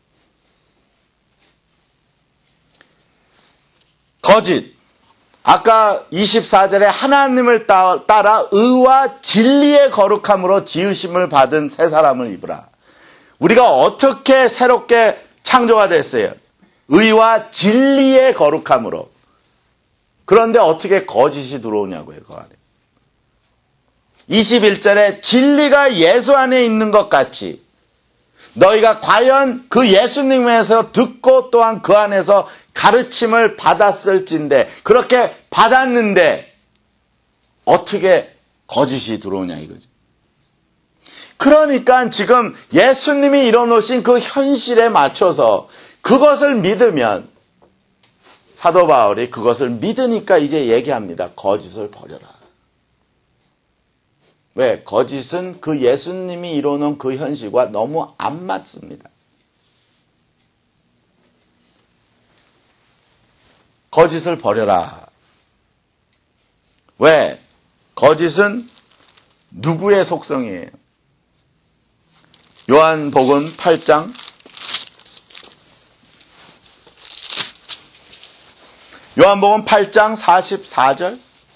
거짓. 아까 이십사 절에 하나님을 따라 의와 진리의 거룩함으로 지으심을 받은 새 사람을 입으라. 우리가 어떻게 새롭게 창조가 됐어요? 의와 진리의 거룩함으로. 그런데 어떻게 거짓이 들어오냐고요, 그 안에. 이십일 절에 진리가 예수 안에 있는 것 같이 너희가 과연 그 예수님에서 듣고 또한 그 안에서 가르침을 받았을진데, 그렇게 받았는데 어떻게 거짓이 들어오냐 이거죠. 그러니까 지금 예수님이 이뤄놓으신 그 현실에 맞춰서 그것을 믿으면 사도 바울이 그것을 믿으니까 이제 얘기합니다. 거짓을 버려라. 왜? 거짓은 그 예수님이 이뤄놓은 그 현실과 너무 안 맞습니다. 거짓을 버려라. 왜? 거짓은 누구의 속성이에요? 요한복음 팔 장 요한복음 팔 장 사십사 절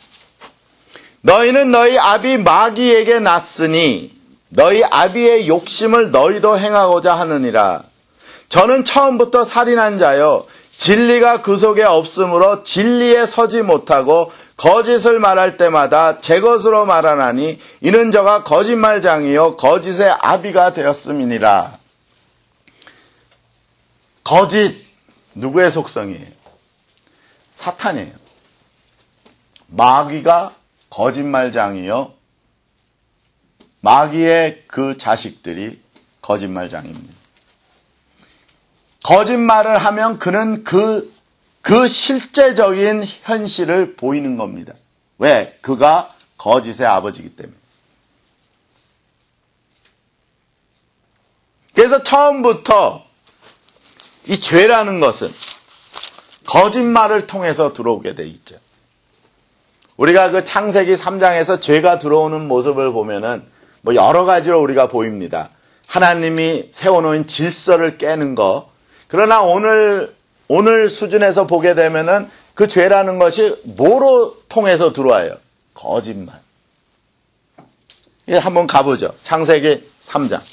너희는 너희 아비 마귀에게 났으니 너희 아비의 욕심을 너희도 행하고자 하느니라. 저는 처음부터 살인한 자요 진리가 그 속에 없으므로 진리에 서지 못하고 거짓을 말할 때마다 제 것으로 말하나니 이는 저가 거짓말장이요 거짓의 아비가 되었음이니라. 거짓 누구의 속성이에요? 사탄이에요. 마귀가 거짓말장이요 마귀의 그 자식들이 거짓말장입니다. 거짓말을 하면 그는 그, 그 실제적인 현실을 보이는 겁니다. 왜? 그가 거짓의 아버지이기 때문에. 그래서 처음부터 이 죄라는 것은 거짓말을 통해서 들어오게 돼 있죠. 우리가 그 창세기 삼 장에서 죄가 들어오는 모습을 보면은 뭐 여러 가지로 우리가 보입니다. 하나님이 세워놓은 질서를 깨는 거. 그러나 오늘, 오늘 수준에서 보게 되면은 그 죄라는 것이 뭐로 통해서 들어와요? 거짓말. 예, 한번 가보죠. 창세기 삼 장.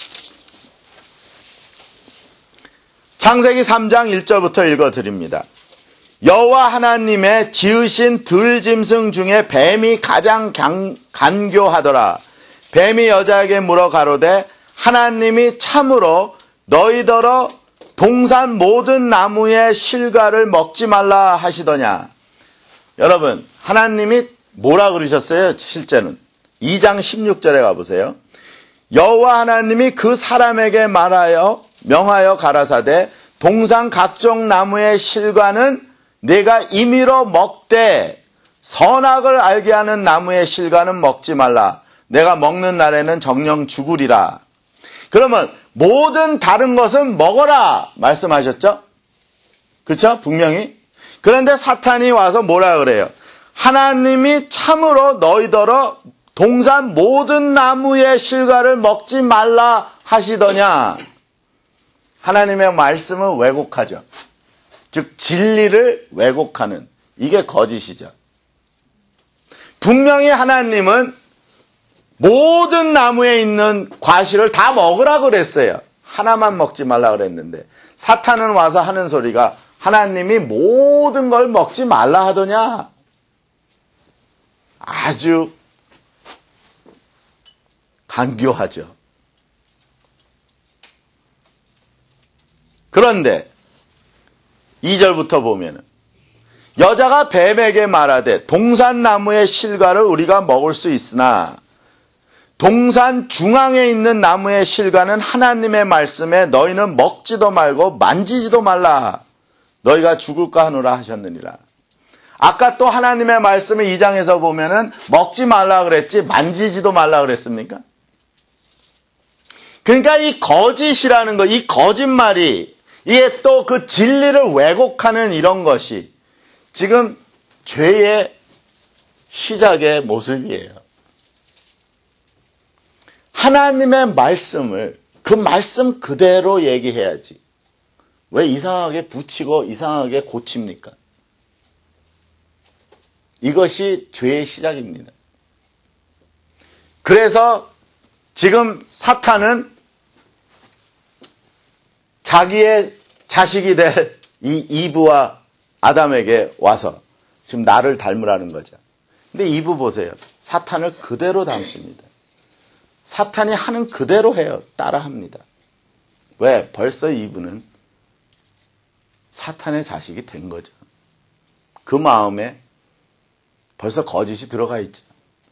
창세기 삼 장 일 절부터 읽어드립니다. 여호와 하나님의 지으신 들짐승 중에 뱀이 가장 강, 간교하더라. 뱀이 여자에게 물어 가로되 하나님이 참으로 너희더러 동산 모든 나무의 실과를 먹지 말라 하시더냐. 여러분 하나님이 뭐라 그러셨어요? 실제는 이 장 십육 절에 가보세요. 여호와 하나님이 그 사람에게 말하여 명하여 가라사대 동산 각종 나무의 실과는 네가 임의로 먹되 선악을 알게 하는 나무의 실과는 먹지 말라. 내가 먹는 날에는 정녕 죽으리라. 그러면 모든 다른 것은 먹어라 말씀하셨죠? 그렇죠? 분명히. 그런데 사탄이 와서 뭐라 그래요? 하나님이 참으로 너희더러 동산 모든 나무의 실과를 먹지 말라 하시더냐. 하나님의 말씀을 왜곡하죠. 즉 진리를 왜곡하는 이게 거짓이죠. 분명히 하나님은 모든 나무에 있는 과실을 다 먹으라 그랬어요. 하나만 먹지 말라 그랬는데 사탄은 와서 하는 소리가 하나님이 모든 걸 먹지 말라 하더냐. 아주 간교하죠. 그런데 이 절부터 보면은 여자가 뱀에게 말하되 동산나무의 실과를 우리가 먹을 수 있으나 동산 중앙에 있는 나무의 실과는 하나님의 말씀에 너희는 먹지도 말고 만지지도 말라. 너희가 죽을까 하노라 하셨느니라. 아까 또 하나님의 말씀을 이 장에서 보면은 먹지 말라 그랬지 만지지도 말라 그랬습니까? 그러니까 이 거짓이라는 거, 이 거짓말이 이게 또 그 진리를 왜곡하는 이런 것이 지금 죄의 시작의 모습이에요. 하나님의 말씀을 그 말씀 그대로 얘기해야지. 왜 이상하게 붙이고 이상하게 고칩니까? 이것이 죄의 시작입니다. 그래서 지금 사탄은 자기의 자식이 될 이 이브와 아담에게 와서 지금 나를 닮으라는 거죠. 근데 이브 보세요. 사탄을 그대로 닮습니다. 사탄이 하는 그대로 해요. 따라합니다. 왜? 벌써 이브는 사탄의 자식이 된 거죠. 그 마음에 벌써 거짓이 들어가 있죠.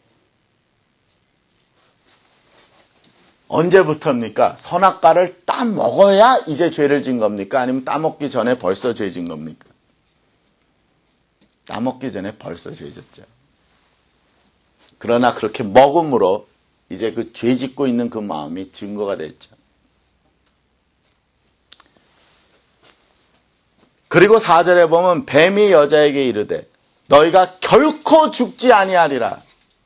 언제부터입니까? 선악과를 따 먹어야 이제 죄를 진 겁니까? 아니면 따먹기 전에 벌써 죄 진 겁니까? 따먹기 전에 벌써 죄 졌죠. 그러나 그렇게 먹음으로 이제 그 죄 짓고 있는 그 마음이 증거가 됐죠. 그리고 사 절에 보면 뱀이 여자에게 이르되 너희가 결코 죽지 아니하리라.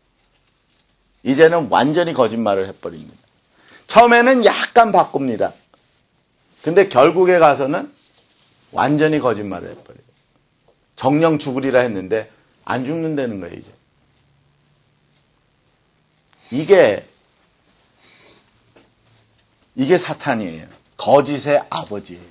이제는 완전히 거짓말을 해버립니다. 처음에는 약간 바꿉니다. 근데 결국에 가서는 완전히 거짓말을 해버려요. 정령 죽으리라 했는데 안 죽는다는 거예요, 이제. 이게, 이게 사탄이에요. 거짓의 아버지예요.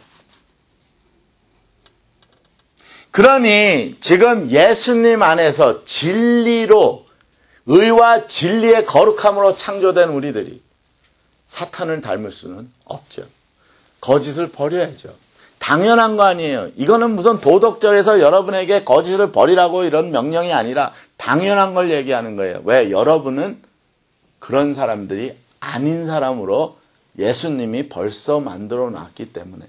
그러니 지금 예수님 안에서 진리로, 의와 진리의 거룩함으로 창조된 우리들이 사탄을 닮을 수는 없죠. 거짓을 버려야죠. 당연한 거 아니에요. 이거는 무슨 도덕적에서 여러분에게 거짓을 버리라고 이런 명령이 아니라 당연한 걸 얘기하는 거예요. 왜? 여러분은 그런 사람들이 아닌 사람으로 예수님이 벌써 만들어 놨기 때문에.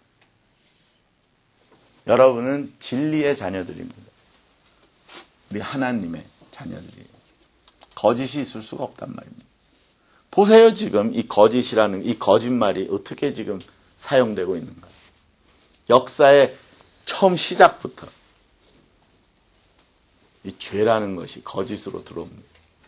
여러분은 진리의 자녀들입니다. 우리 하나님의 자녀들이에요. 거짓이 있을 수가 없단 말입니다. 보세요, 지금 이 거짓이라는, 이 거짓말이 어떻게 지금 사용되고 있는가. 역사의 처음 시작부터 이 죄라는 것이 거짓으로 들어옵니다.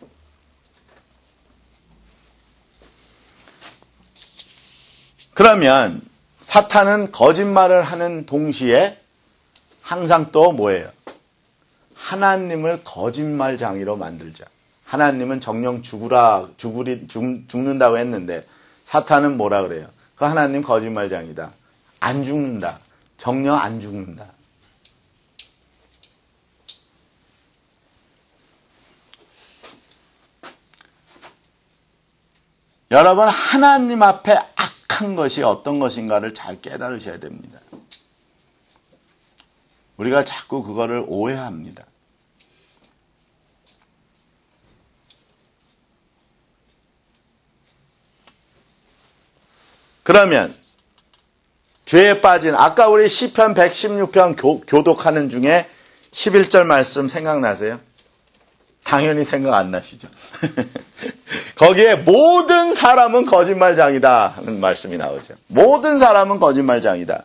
그러면 사탄은 거짓말을 하는 동시에 항상 또 뭐예요? 하나님을 거짓말장이로 만들자. 하나님은 정령 죽으라, 죽으리, 죽, 죽는다고 했는데 사탄은 뭐라 그래요? 그 하나님 거짓말장이다. 안 죽는다. 정령 안 죽는다. 여러분, 하나님 앞에 악한 것이 어떤 것인가를 잘 깨달으셔야 됩니다. 우리가 자꾸 그거를 오해합니다. 그러면 죄에 빠진, 아까 우리 시편 백십육 편 교, 교독하는 중에 십일 절 말씀 생각나세요? 당연히 생각 안 나시죠? 거기에 모든 사람은 거짓말장이다 하는 말씀이 나오죠. 모든 사람은 거짓말장이다.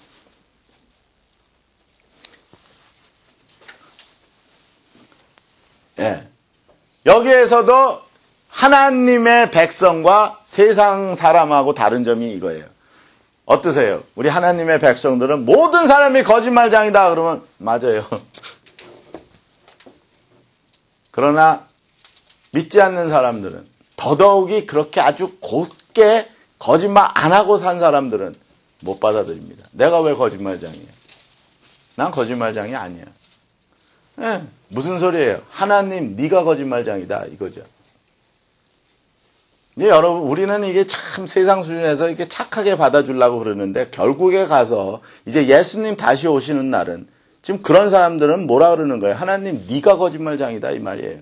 예. 여기에서도 하나님의 백성과 세상 사람하고 다른 점이 이거예요. 어떠세요? 우리 하나님의 백성들은 모든 사람이 거짓말장이다 그러면 맞아요. 그러나 믿지 않는 사람들은, 더더욱이 그렇게 아주 곧게 거짓말 안 하고 산 사람들은 못 받아들입니다. 내가 왜 거짓말장이야? 난 거짓말장이 아니야. 네, 무슨 소리예요? 하나님, 네가 거짓말장이다 이거죠. 네, 여러분, 우리는 이게 참 세상 수준에서 이렇게 착하게 받아주려고 그러는데 결국에 가서 이제 예수님 다시 오시는 날은 지금 그런 사람들은 뭐라 그러는 거예요? 하나님, 네가 거짓말장이다 이 말이에요.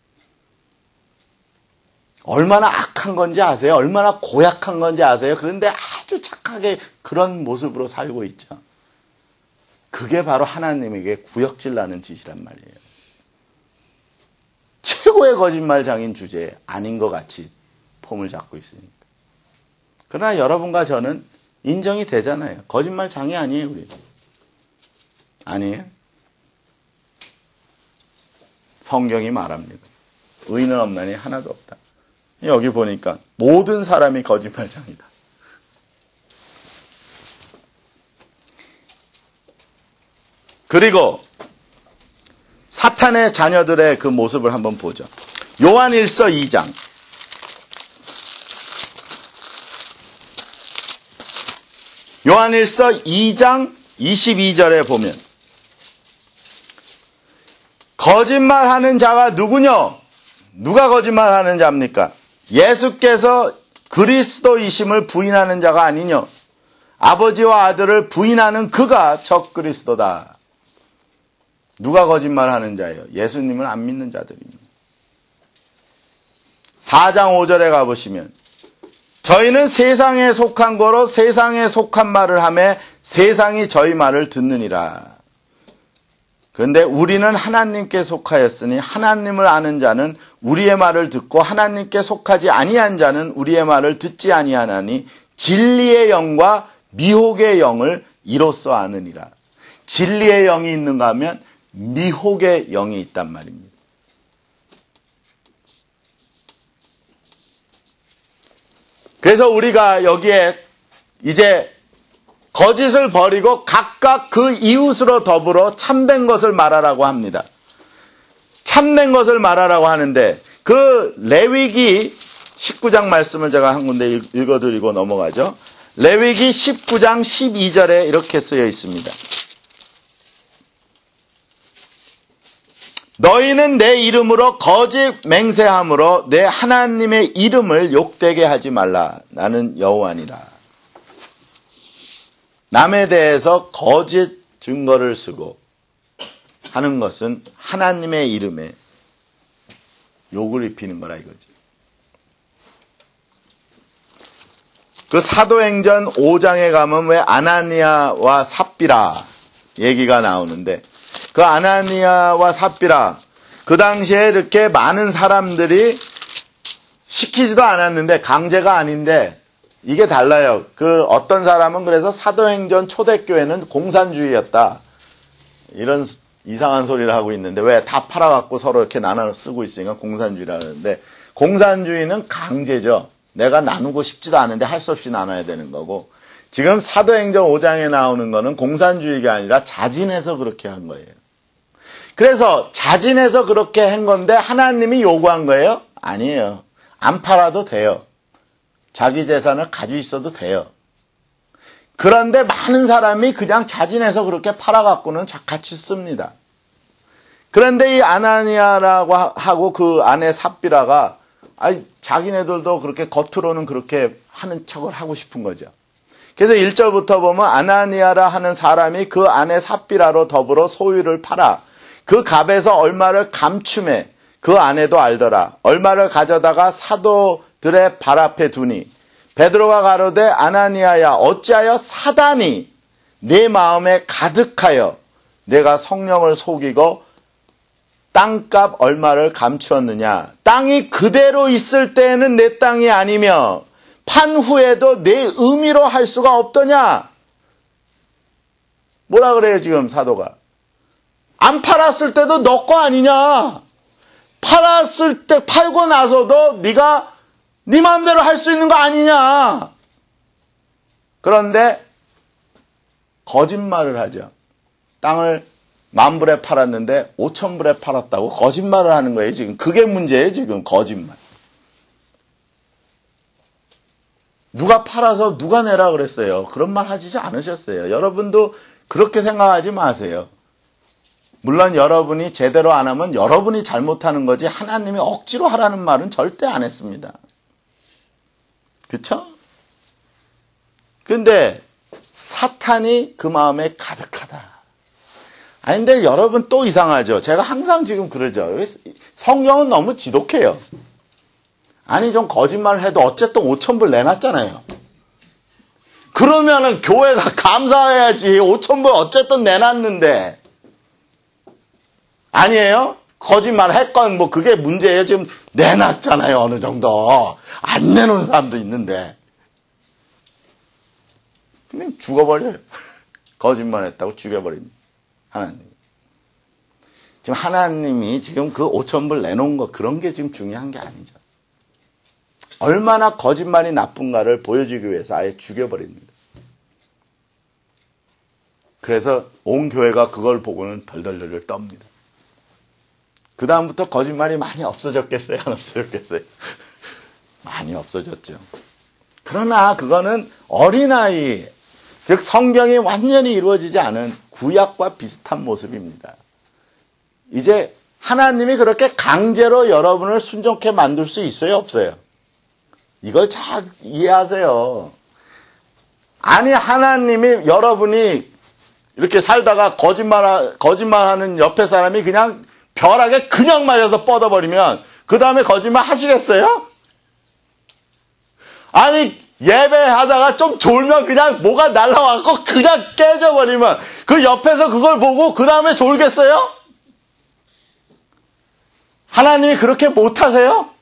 얼마나 악한 건지 아세요? 얼마나 고약한 건지 아세요? 그런데 아주 착하게 그런 모습으로 살고 있죠. 그게 바로 하나님에게 구역질 나는 짓이란 말이에요. 최고의 거짓말장인 주제에 아닌 것 같이 폼을 잡고 있으니까. 그러나 여러분과 저는 인정이 되잖아요. 거짓말장이 아니에요, 우리. 아니에요. 성경이 말합니다. 의인은 없나니 하나도 없다. 여기 보니까 모든 사람이 거짓말장이다. 그리고 사탄의 자녀들의 그 모습을 한번 보죠. 요한일서 이 장. 요한일서 이 장 이십이 절에 보면 거짓말하는 자가 누구냐? 누가 거짓말하는 자입니까? 예수께서 그리스도이심을 부인하는 자가 아니뇨. 아버지와 아들을 부인하는 그가 적 그리스도다. 누가 거짓말하는 자예요? 예수님을 안 믿는 자들입니다. 사 장 오 절에 가보시면 저희는 세상에 속한 거로 세상에 속한 말을 하며 세상이 저희 말을 듣느니라. 그런데 우리는 하나님께 속하였으니 하나님을 아는 자는 우리의 말을 듣고 하나님께 속하지 아니한 자는 우리의 말을 듣지 아니하나니 진리의 영과 미혹의 영을 이로써 아느니라. 진리의 영이 있는가 하면 미혹의 영이 있단 말입니다. 그래서 우리가 여기에 이제 거짓을 버리고 각각 그 이웃으로 더불어 참된 것을 말하라고 합니다. 참된 것을 말하라고 하는데 그 레위기 십구 장 말씀을 제가 한 군데 읽어드리고 넘어가죠. 레위기 십구 장 십이 절에 이렇게 쓰여 있습니다. 너희는 내 이름으로 거짓 맹세함으로 내 하나님의 이름을 욕되게 하지 말라. 나는 여호와니라. 남에 대해서 거짓 증거를 쓰고 하는 것은 하나님의 이름에 욕을 입히는 거라 이거지. 그 사도행전 오 장에 가면 왜 아나니아와 삽비라 얘기가 나오는데 그 아나니아와 삽비라 그 당시에 이렇게 많은 사람들이 시키지도 않았는데 강제가 아닌데 이게 달라요. 그 어떤 사람은 그래서 사도행전 초대교회는 공산주의였다. 이런 이상한 소리를 하고 있는데 왜 다 팔아갖고 서로 이렇게 나눠 쓰고 있으니까 공산주의라는데 공산주의는 강제죠. 내가 나누고 싶지도 않은데 할 수 없이 나눠야 되는 거고 지금 사도행전 오 장에 나오는 거는 공산주의가 아니라 자진해서 그렇게 한 거예요. 그래서 자진해서 그렇게 한 건데 하나님이 요구한 거예요? 아니에요. 안 팔아도 돼요. 자기 재산을 가지고 있어도 돼요. 그런데 많은 사람이 그냥 자진해서 그렇게 팔아갖고는 같이 씁니다. 그런데 이 아나니아라고 하고 그 아내 삽비라가 아니, 자기네들도 그렇게 겉으로는 그렇게 하는 척을 하고 싶은 거죠. 그래서 일 절부터 보면 아나니아라 하는 사람이 그 아내 삽비라로 더불어 소유를 팔아 그 값에서 얼마를 감춤해 그 아내도 알더라. 얼마를 가져다가 사도들의 발 앞에 두니 베드로가 가로되 아나니아야 어찌하여 사단이 내 마음에 가득하여 내가 성령을 속이고 땅값 얼마를 감추었느냐. 땅이 그대로 있을 때에는 내 땅이 아니며 판 후에도 내 의미로 할 수가 없더냐. 뭐라 그래요 지금 사도가. 안 팔았을 때도 너 거 아니냐. 팔았을 때 팔고 나서도 네가 네 마음대로 할 수 있는 거 아니냐. 그런데 거짓말을 하죠. 땅을 만 불에 팔았는데 오천 불에 팔았다고 거짓말을 하는 거예요 지금. 그게 문제예요 지금. 거짓말. 누가 팔아서 누가 내라 그랬어요. 그런 말 하지 않으셨어요. 여러분도 그렇게 생각하지 마세요. 물론 여러분이 제대로 안 하면 여러분이 잘못하는 거지 하나님이 억지로 하라는 말은 절대 안 했습니다. 그쵸? 근데 사탄이 그 마음에 가득하다. 아니 근데 여러분 또 이상하죠. 제가 항상 지금 그러죠. 성경은 너무 지독해요. 아니 좀 거짓말을 해도 어쨌든 오천 불 내놨잖아요. 그러면은 교회가 감사해야지. 오천 불 어쨌든 내놨는데. 아니에요? 거짓말 했건 뭐 그게 문제예요. 지금 내놨잖아요. 어느 정도. 안 내놓은 사람도 있는데. 그냥 죽어버려요. 거짓말 했다고 죽여버립니다. 하나님. 지금 하나님이 지금 그 오천 불 내놓은 거 그런 게 지금 중요한 게 아니죠. 얼마나 거짓말이 나쁜가를 보여주기 위해서 아예 죽여버립니다. 그래서 온 교회가 그걸 보고는 덜덜덜 떱니다. 그 다음부터 거짓말이 많이 없어졌겠어요? 안 없어졌겠어요? 많이 없어졌죠. 그러나 그거는 어린아이, 즉 성경이 완전히 이루어지지 않은 구약과 비슷한 모습입니다. 이제 하나님이 그렇게 강제로 여러분을 순종케 만들 수 있어요? 없어요? 이걸 잘 이해하세요. 아니 하나님이 여러분이 이렇게 살다가 거짓말, 거짓말하는 옆에 사람이 그냥 벼락에 그냥 맞아서 뻗어버리면 그 다음에 거짓말 하시겠어요? 아니 예배하다가 좀 졸면 그냥 뭐가 날라와서 그냥 깨져버리면 그 옆에서 그걸 보고 그 다음에 졸겠어요? 하나님이 그렇게 못하세요?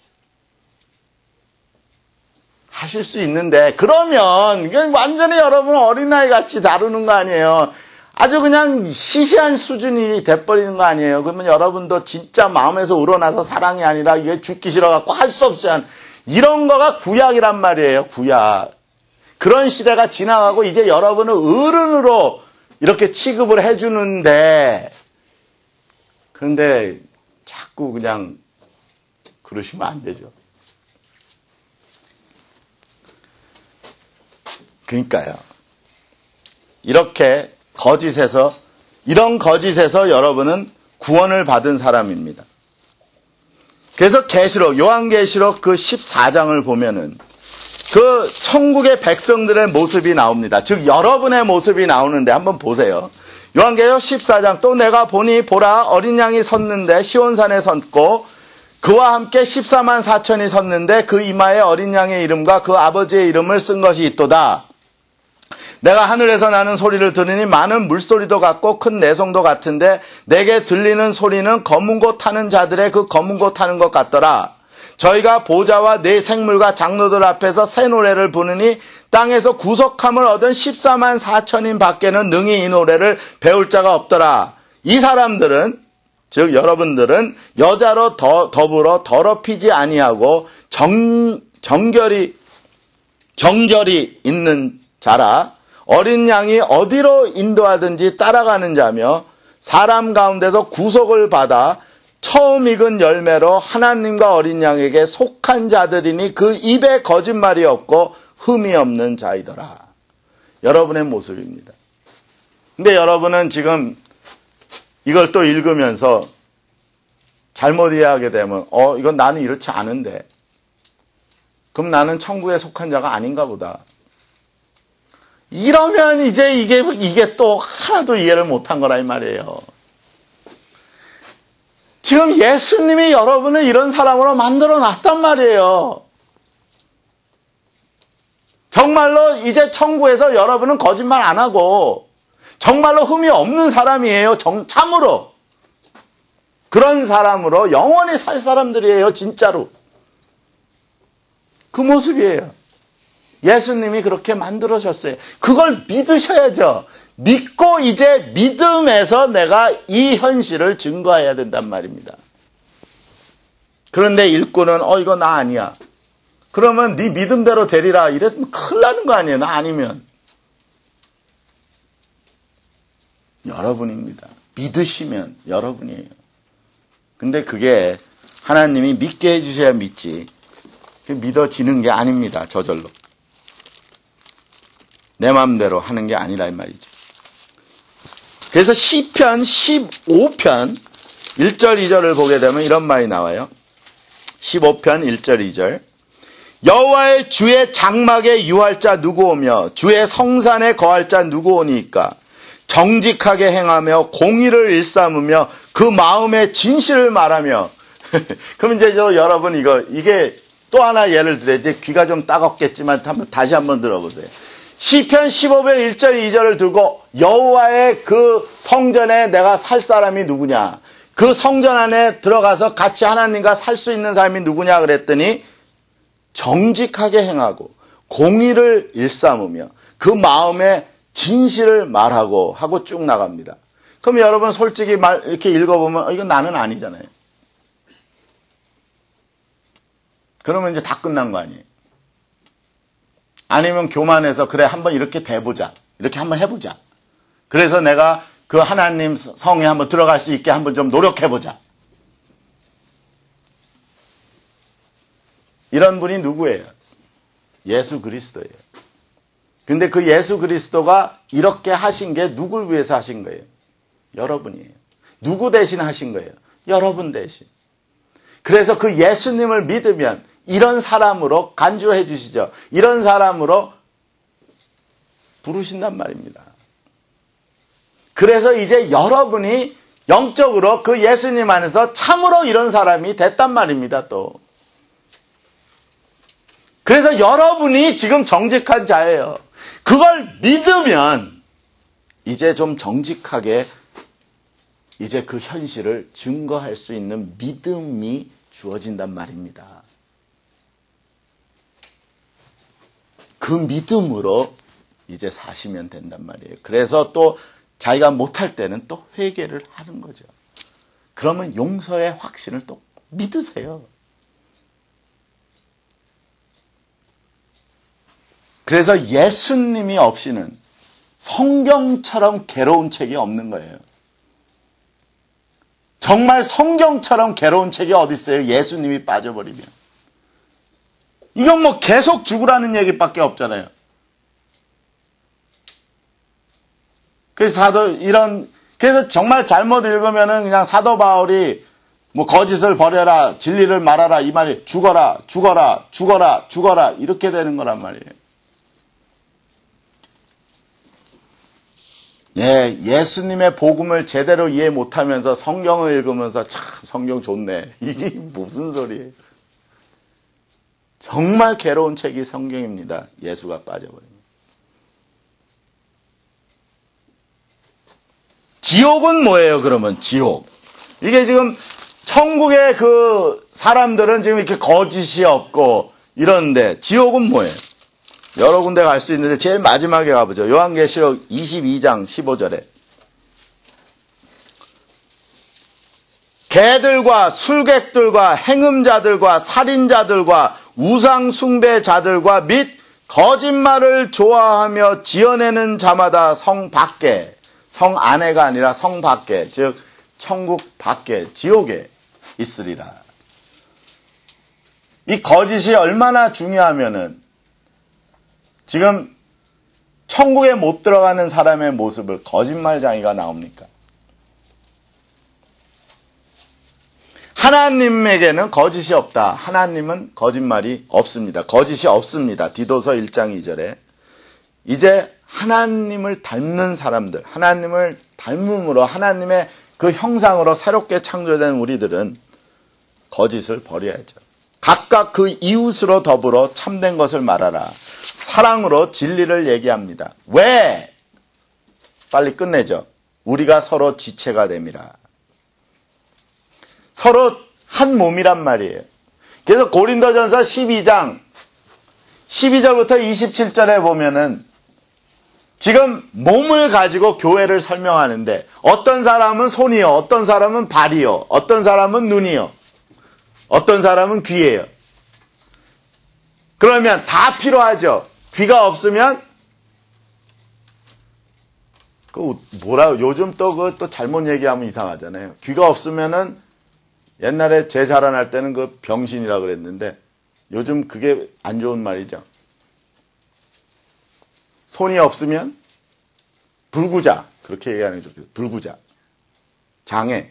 하실 수 있는데 그러면 이게 완전히 여러분 어린아이 같이 다루는 거 아니에요. 아주 그냥 시시한 수준이 돼버리는 거 아니에요. 그러면 여러분도 진짜 마음에서 우러나서 사랑이 아니라 이게 죽기 싫어갖고 할 수 없이 한 이런 거가 구약이란 말이에요. 구약. 그런 시대가 지나가고 이제 여러분은 어른으로 이렇게 취급을 해주는데 그런데 자꾸 그냥 그러시면 안 되죠. 그러니까요. 이렇게 거짓에서 이런 거짓에서 여러분은 구원을 받은 사람입니다. 그래서 계시록 요한계시록 그 십사 장을 보면은 그 천국의 백성들의 모습이 나옵니다. 즉 여러분의 모습이 나오는데 한번 보세요. 요한계시록 십사 장 또 내가 보니 보라 어린 양이 섰는데 시온산에 섰고 그와 함께 십사만 사천이 섰는데 그 이마에 어린 양의 이름과 그 아버지의 이름을 쓴 것이 있도다. 내가 하늘에서 나는 소리를 들으니 많은 물소리도 같고 큰 내성도 같은데 내게 들리는 소리는 검은 고 타는 자들의 그 검은 고 타는 것 같더라. 저희가 보좌와 네 생물과 장로들 앞에서 새 노래를 부르니 땅에서 구속함을 얻은 십사만 사천인 밖에는 능히 이 노래를 배울 자가 없더라. 이 사람들은 즉 여러분들은 여자로 더, 더불어 더럽히지 아니하고 정, 정결이 정절이 있는 자라. 어린 양이 어디로 인도하든지 따라가는 자며 사람 가운데서 구속을 받아 처음 익은 열매로 하나님과 어린 양에게 속한 자들이니 그 입에 거짓말이 없고 흠이 없는 자이더라. 여러분의 모습입니다. 근데 여러분은 지금 이걸 또 읽으면서 잘못 이해하게 되면 어 이건 나는 이렇지 않은데 그럼 나는 천국에 속한 자가 아닌가 보다. 이러면 이제 이게, 이게 또 하나도 이해를 못한 거라 이 말이에요. 지금 예수님이 여러분을 이런 사람으로 만들어 놨단 말이에요. 정말로 이제 천국에서 여러분은 거짓말 안 하고 정말로 흠이 없는 사람이에요. 정, 참으로. 그런 사람으로 영원히 살 사람들이에요. 진짜로. 그 모습이에요. 예수님이 그렇게 만들어졌어요. 그걸 믿으셔야죠. 믿고 이제 믿음에서 내가 이 현실을 증거해야 된단 말입니다. 그런데 일꾼은 어 이거 나 아니야. 그러면 네 믿음대로 되리라. 이랬으면 큰일 나는 거 아니에요. 나 아니면. 여러분입니다. 믿으시면 여러분이에요. 근데 그게 하나님이 믿게 해주셔야 믿지. 믿어지는 게 아닙니다. 저절로. 내 마음대로 하는 게 아니라 이 말이죠. 그래서 시편 십오 편 일 절 이 절을 보게 되면 이런 말이 나와요. 십오 편 일 절 이 절 여호와의 주의 장막에 유할 자 누구 오며 주의 성산에 거할 자 누구 오니까 정직하게 행하며 공의를 일삼으며 그 마음의 진실을 말하며 그럼 이제 저 여러분 이거 이게 또 하나 예를 들어야지 귀가 좀 따갑겠지만 한번 다시 한번 들어보세요. 시편 십오 편 일 절 이 절을 들고 여호와의 그 성전에 내가 살 사람이 누구냐? 그 성전 안에 들어가서 같이 하나님과 살 수 있는 사람이 누구냐 그랬더니 정직하게 행하고 공의를 일삼으며 그 마음에 진실을 말하고 하고 쭉 나갑니다. 그럼 여러분 솔직히 말 이렇게 읽어보면 어, 이건 나는 아니잖아요. 그러면 이제 다 끝난 거 아니에요. 아니면 교만해서 그래 한번 이렇게 돼보자. 이렇게 한번 해보자. 그래서 내가 그 하나님 성에 한번 들어갈 수 있게 한번 좀 노력해보자. 이런 분이 누구예요? 예수 그리스도예요. 근데 그 예수 그리스도가 이렇게 하신 게 누굴 위해서 하신 거예요? 여러분이에요. 누구 대신 하신 거예요? 여러분 대신. 그래서 그 예수님을 믿으면 이런 사람으로 간주해 주시죠. 이런 사람으로 부르신단 말입니다. 그래서 이제 여러분이 영적으로 그 예수님 안에서 참으로 이런 사람이 됐단 말입니다, 또. 그래서 여러분이 지금 정직한 자예요. 그걸 믿으면 이제 좀 정직하게 이제 그 현실을 증거할 수 있는 믿음이 주어진단 말입니다. 그 믿음으로 이제 사시면 된단 말이에요. 그래서 또 자기가 못할 때는 또 회개를 하는 거죠. 그러면 용서의 확신을 또 믿으세요. 그래서 예수님이 없이는 성경처럼 괴로운 책이 없는 거예요. 정말 성경처럼 괴로운 책이 어디 있어요? 예수님이 빠져버리면. 이건 뭐 계속 죽으라는 얘기밖에 없잖아요. 그래서 사도 이런 그래서 정말 잘못 읽으면은 그냥 사도 바울이 뭐 거짓을 버려라, 진리를 말하라 이 말이 죽어라, 죽어라, 죽어라, 죽어라 이렇게 되는 거란 말이에요. 예, 예수님의 복음을 제대로 이해 못하면서 성경을 읽으면서 참 성경 좋네. 이게 무슨 소리예요? 정말 괴로운 책이 성경입니다. 예수가 빠져버립니다. 지옥은 뭐예요, 그러면? 지옥. 이게 지금 천국의 그 사람들은 지금 이렇게 거짓이 없고 이런데 지옥은 뭐예요? 여러 군데 갈 수 있는데 제일 마지막에 가보죠. 요한계시록 이십이 장 십오 절에 개들과 술객들과 행음자들과 살인자들과 우상숭배자들과 및 거짓말을 좋아하며 지어내는 자마다 성 밖에, 성 안에가 아니라 성 밖에, 즉 천국 밖에, 지옥에 있으리라. 이 거짓이 얼마나 중요하면은 지금 천국에 못 들어가는 사람의 모습을 거짓말쟁이가 나옵니까? 하나님에게는 거짓이 없다. 하나님은 거짓말이 없습니다. 거짓이 없습니다. 디도서 일 장 이 절에 이제 하나님을 닮는 사람들, 하나님을 닮음으로 하나님의 그 형상으로 새롭게 창조된 우리들은 거짓을 버려야죠. 각각 그 이웃으로 더불어 참된 것을 말하라. 사랑으로 진리를 얘기합니다. 왜? 빨리 끝내죠. 우리가 서로 지체가 됨이라. 서로 한 몸이란 말이에요. 그래서 고린도전서 십이 장 십이 절부터 이십칠 절에 보면은 지금 몸을 가지고 교회를 설명하는데 어떤 사람은 손이요, 어떤 사람은 발이요, 어떤 사람은 눈이요, 어떤 사람은 귀예요. 그러면 다 필요하죠. 귀가 없으면 그 뭐라 요즘 또 그 또 잘못 얘기하면 이상하잖아요. 귀가 없으면은 옛날에 제 자라날 때는 그 병신이라 그랬는데 요즘 그게 안 좋은 말이죠. 손이 없으면 불구자 그렇게 얘기하는 게 좋겠어요. 불구자, 장애,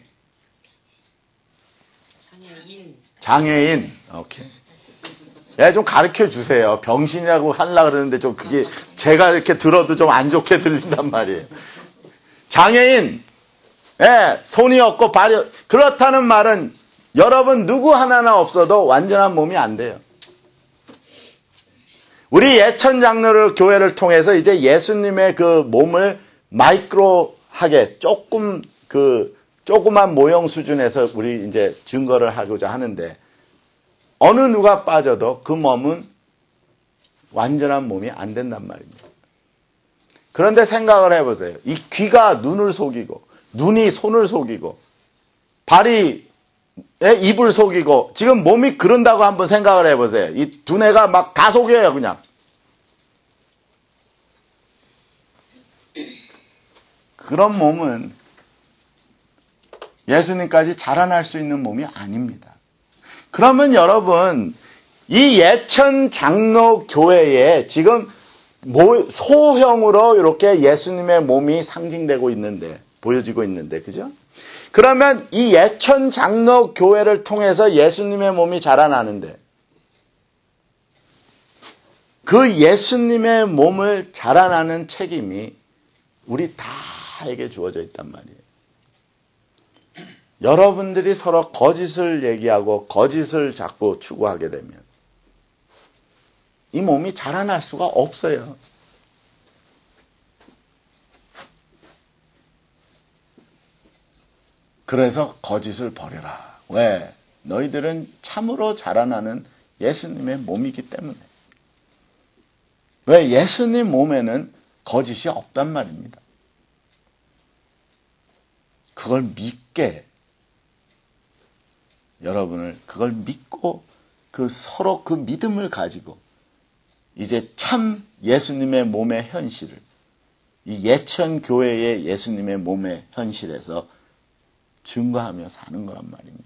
장애인, 장애인, 오케이. 야, 좀 가르쳐 주세요. 병신이라고 하려고 그러는데 좀 그게 제가 이렇게 들어도 좀 안 좋게 들린단 말이에요. 장애인, 예, 손이 없고 발이, 그렇다는 말은 여러분 누구 하나나 없어도 완전한 몸이 안 돼요. 우리 예천 장로를 교회를 통해서 이제 예수님의 그 몸을 마이크로하게 조금 그 조그만 모형 수준에서 우리 이제 증거를 하고자 하는데 어느 누가 빠져도 그 몸은 완전한 몸이 안 된단 말입니다. 그런데 생각을 해보세요. 이 귀가 눈을 속이고 눈이 손을 속이고 발이 입을 속이고 지금 몸이 그런다고 한번 생각을 해보세요. 이 두뇌가 막 다 속여요 그냥. 그런 몸은 예수님까지 자라날 수 있는 몸이 아닙니다. 그러면 여러분 이 예천 장로 교회에 지금 소형으로 이렇게 예수님의 몸이 상징되고 있는데 보여지고 있는데 그죠? 그러면 이 예천 장로 교회를 통해서 예수님의 몸이 자라나는데 그 예수님의 몸을 자라나는 책임이 우리 다 다에게 주어져 있단 말이에요. 여러분들이 서로 거짓을 얘기하고 거짓을 자꾸 추구하게 되면 이 몸이 자라날 수가 없어요. 그래서 거짓을 버려라. 왜? 너희들은 참으로 자라나는 예수님의 몸이기 때문에. 왜? 예수님 몸에는 거짓이 없단 말입니다. 그걸 믿게 여러분을 그걸 믿고 그 서로 그 믿음을 가지고 이제 참 예수님의 몸의 현실을 이 예천 교회의 예수님의 몸의 현실에서 증거하며 사는 거란 말입니다.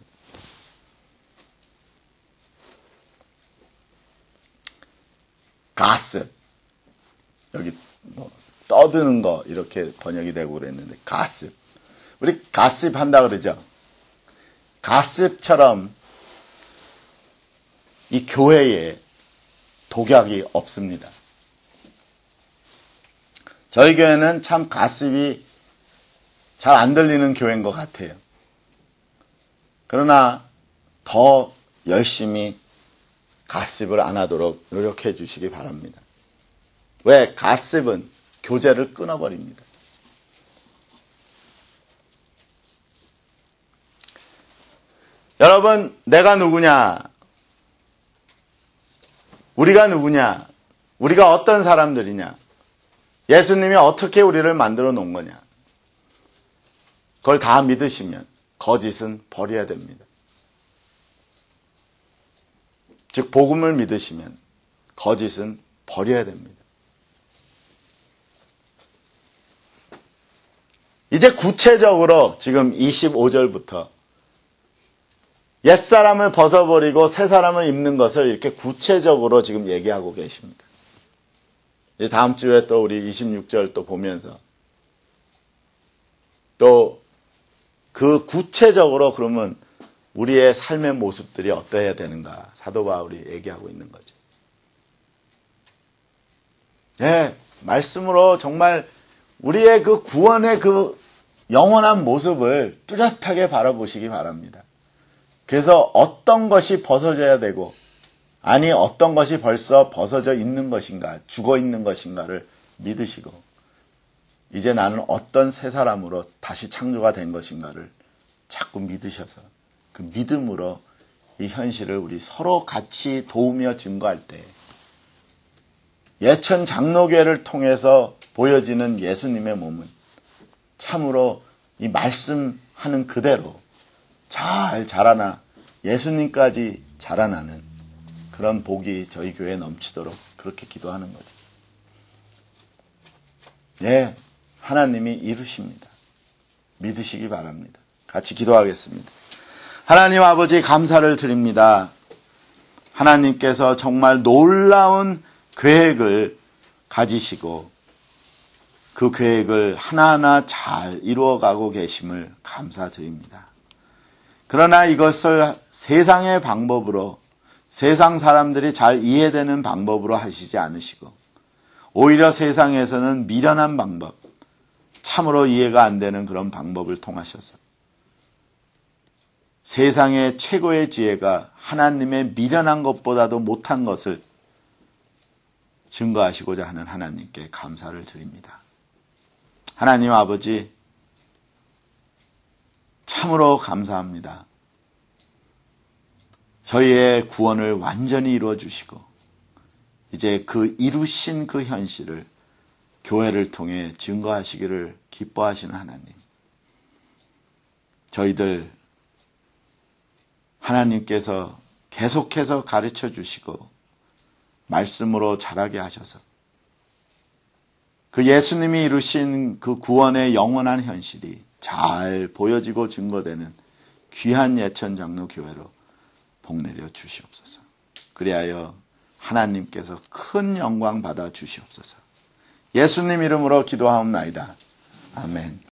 가습 여기 뭐 떠드는 거 이렇게 번역이 되고 그랬는데 가습 우리 가습 한다 그러죠. 가습처럼 이 교회에 독약이 없습니다. 저희 교회는 참 가습이 잘 안 들리는 교회인 것 같아요. 그러나 더 열심히 가습을 안 하도록 노력해 주시기 바랍니다. 왜? 가습은 교제를 끊어버립니다. 여러분, 내가 누구냐? 우리가 누구냐? 우리가 어떤 사람들이냐? 예수님이 어떻게 우리를 만들어 놓은 거냐? 그걸 다 믿으시면 거짓은 버려야 됩니다. 즉, 복음을 믿으시면 거짓은 버려야 됩니다. 이제 구체적으로 지금 이십오 절부터 옛사람을 벗어버리고 새사람을 입는 것을 이렇게 구체적으로 지금 얘기하고 계십니다. 이제 다음 주에 또 우리 이십육 절 또 보면서 또 그 구체적으로 그러면 우리의 삶의 모습들이 어떠해야 되는가 사도 바울이 얘기하고 있는 거죠. 네, 말씀으로 정말 우리의 그 구원의 그 영원한 모습을 뚜렷하게 바라보시기 바랍니다. 그래서 어떤 것이 벗어져야 되고 아니 어떤 것이 벌써 벗어져 있는 것인가 죽어 있는 것인가를 믿으시고 이제 나는 어떤 새 사람으로 다시 창조가 된 것인가를 자꾸 믿으셔서 그 믿음으로 이 현실을 우리 서로 같이 도우며 증거할 때 예천 장로교회를 통해서 보여지는 예수님의 몸은 참으로 이 말씀하는 그대로 잘 자라나 예수님까지 자라나는 그런 복이 저희 교회에 넘치도록 그렇게 기도하는 거죠. 예, 하나님이 이루십니다. 믿으시기 바랍니다. 같이 기도하겠습니다. 하나님 아버지 감사를 드립니다. 하나님께서 정말 놀라운 계획을 가지시고 그 계획을 하나하나 잘 이루어가고 계심을 감사드립니다. 그러나 이것을 세상의 방법으로 세상 사람들이 잘 이해되는 방법으로 하시지 않으시고 오히려 세상에서는 미련한 방법, 참으로 이해가 안 되는 그런 방법을 통하셔서 세상의 최고의 지혜가 하나님의 미련한 것보다도 못한 것을 증거하시고자 하는 하나님께 감사를 드립니다. 하나님 아버지, 참으로 감사합니다. 저희의 구원을 완전히 이루어 주시고 이제 그 이루신 그 현실을 교회를 통해 증거하시기를 기뻐하시는 하나님. 저희들 하나님께서 계속해서 가르쳐 주시고 말씀으로 자라게 하셔서 그 예수님이 이루신 그 구원의 영원한 현실이 잘 보여지고 증거되는 귀한 예천 장로 교회로 복내려 주시옵소서. 그리하여 하나님께서 큰 영광 받아 주시옵소서. 예수님 이름으로 기도하옵나이다. 아멘.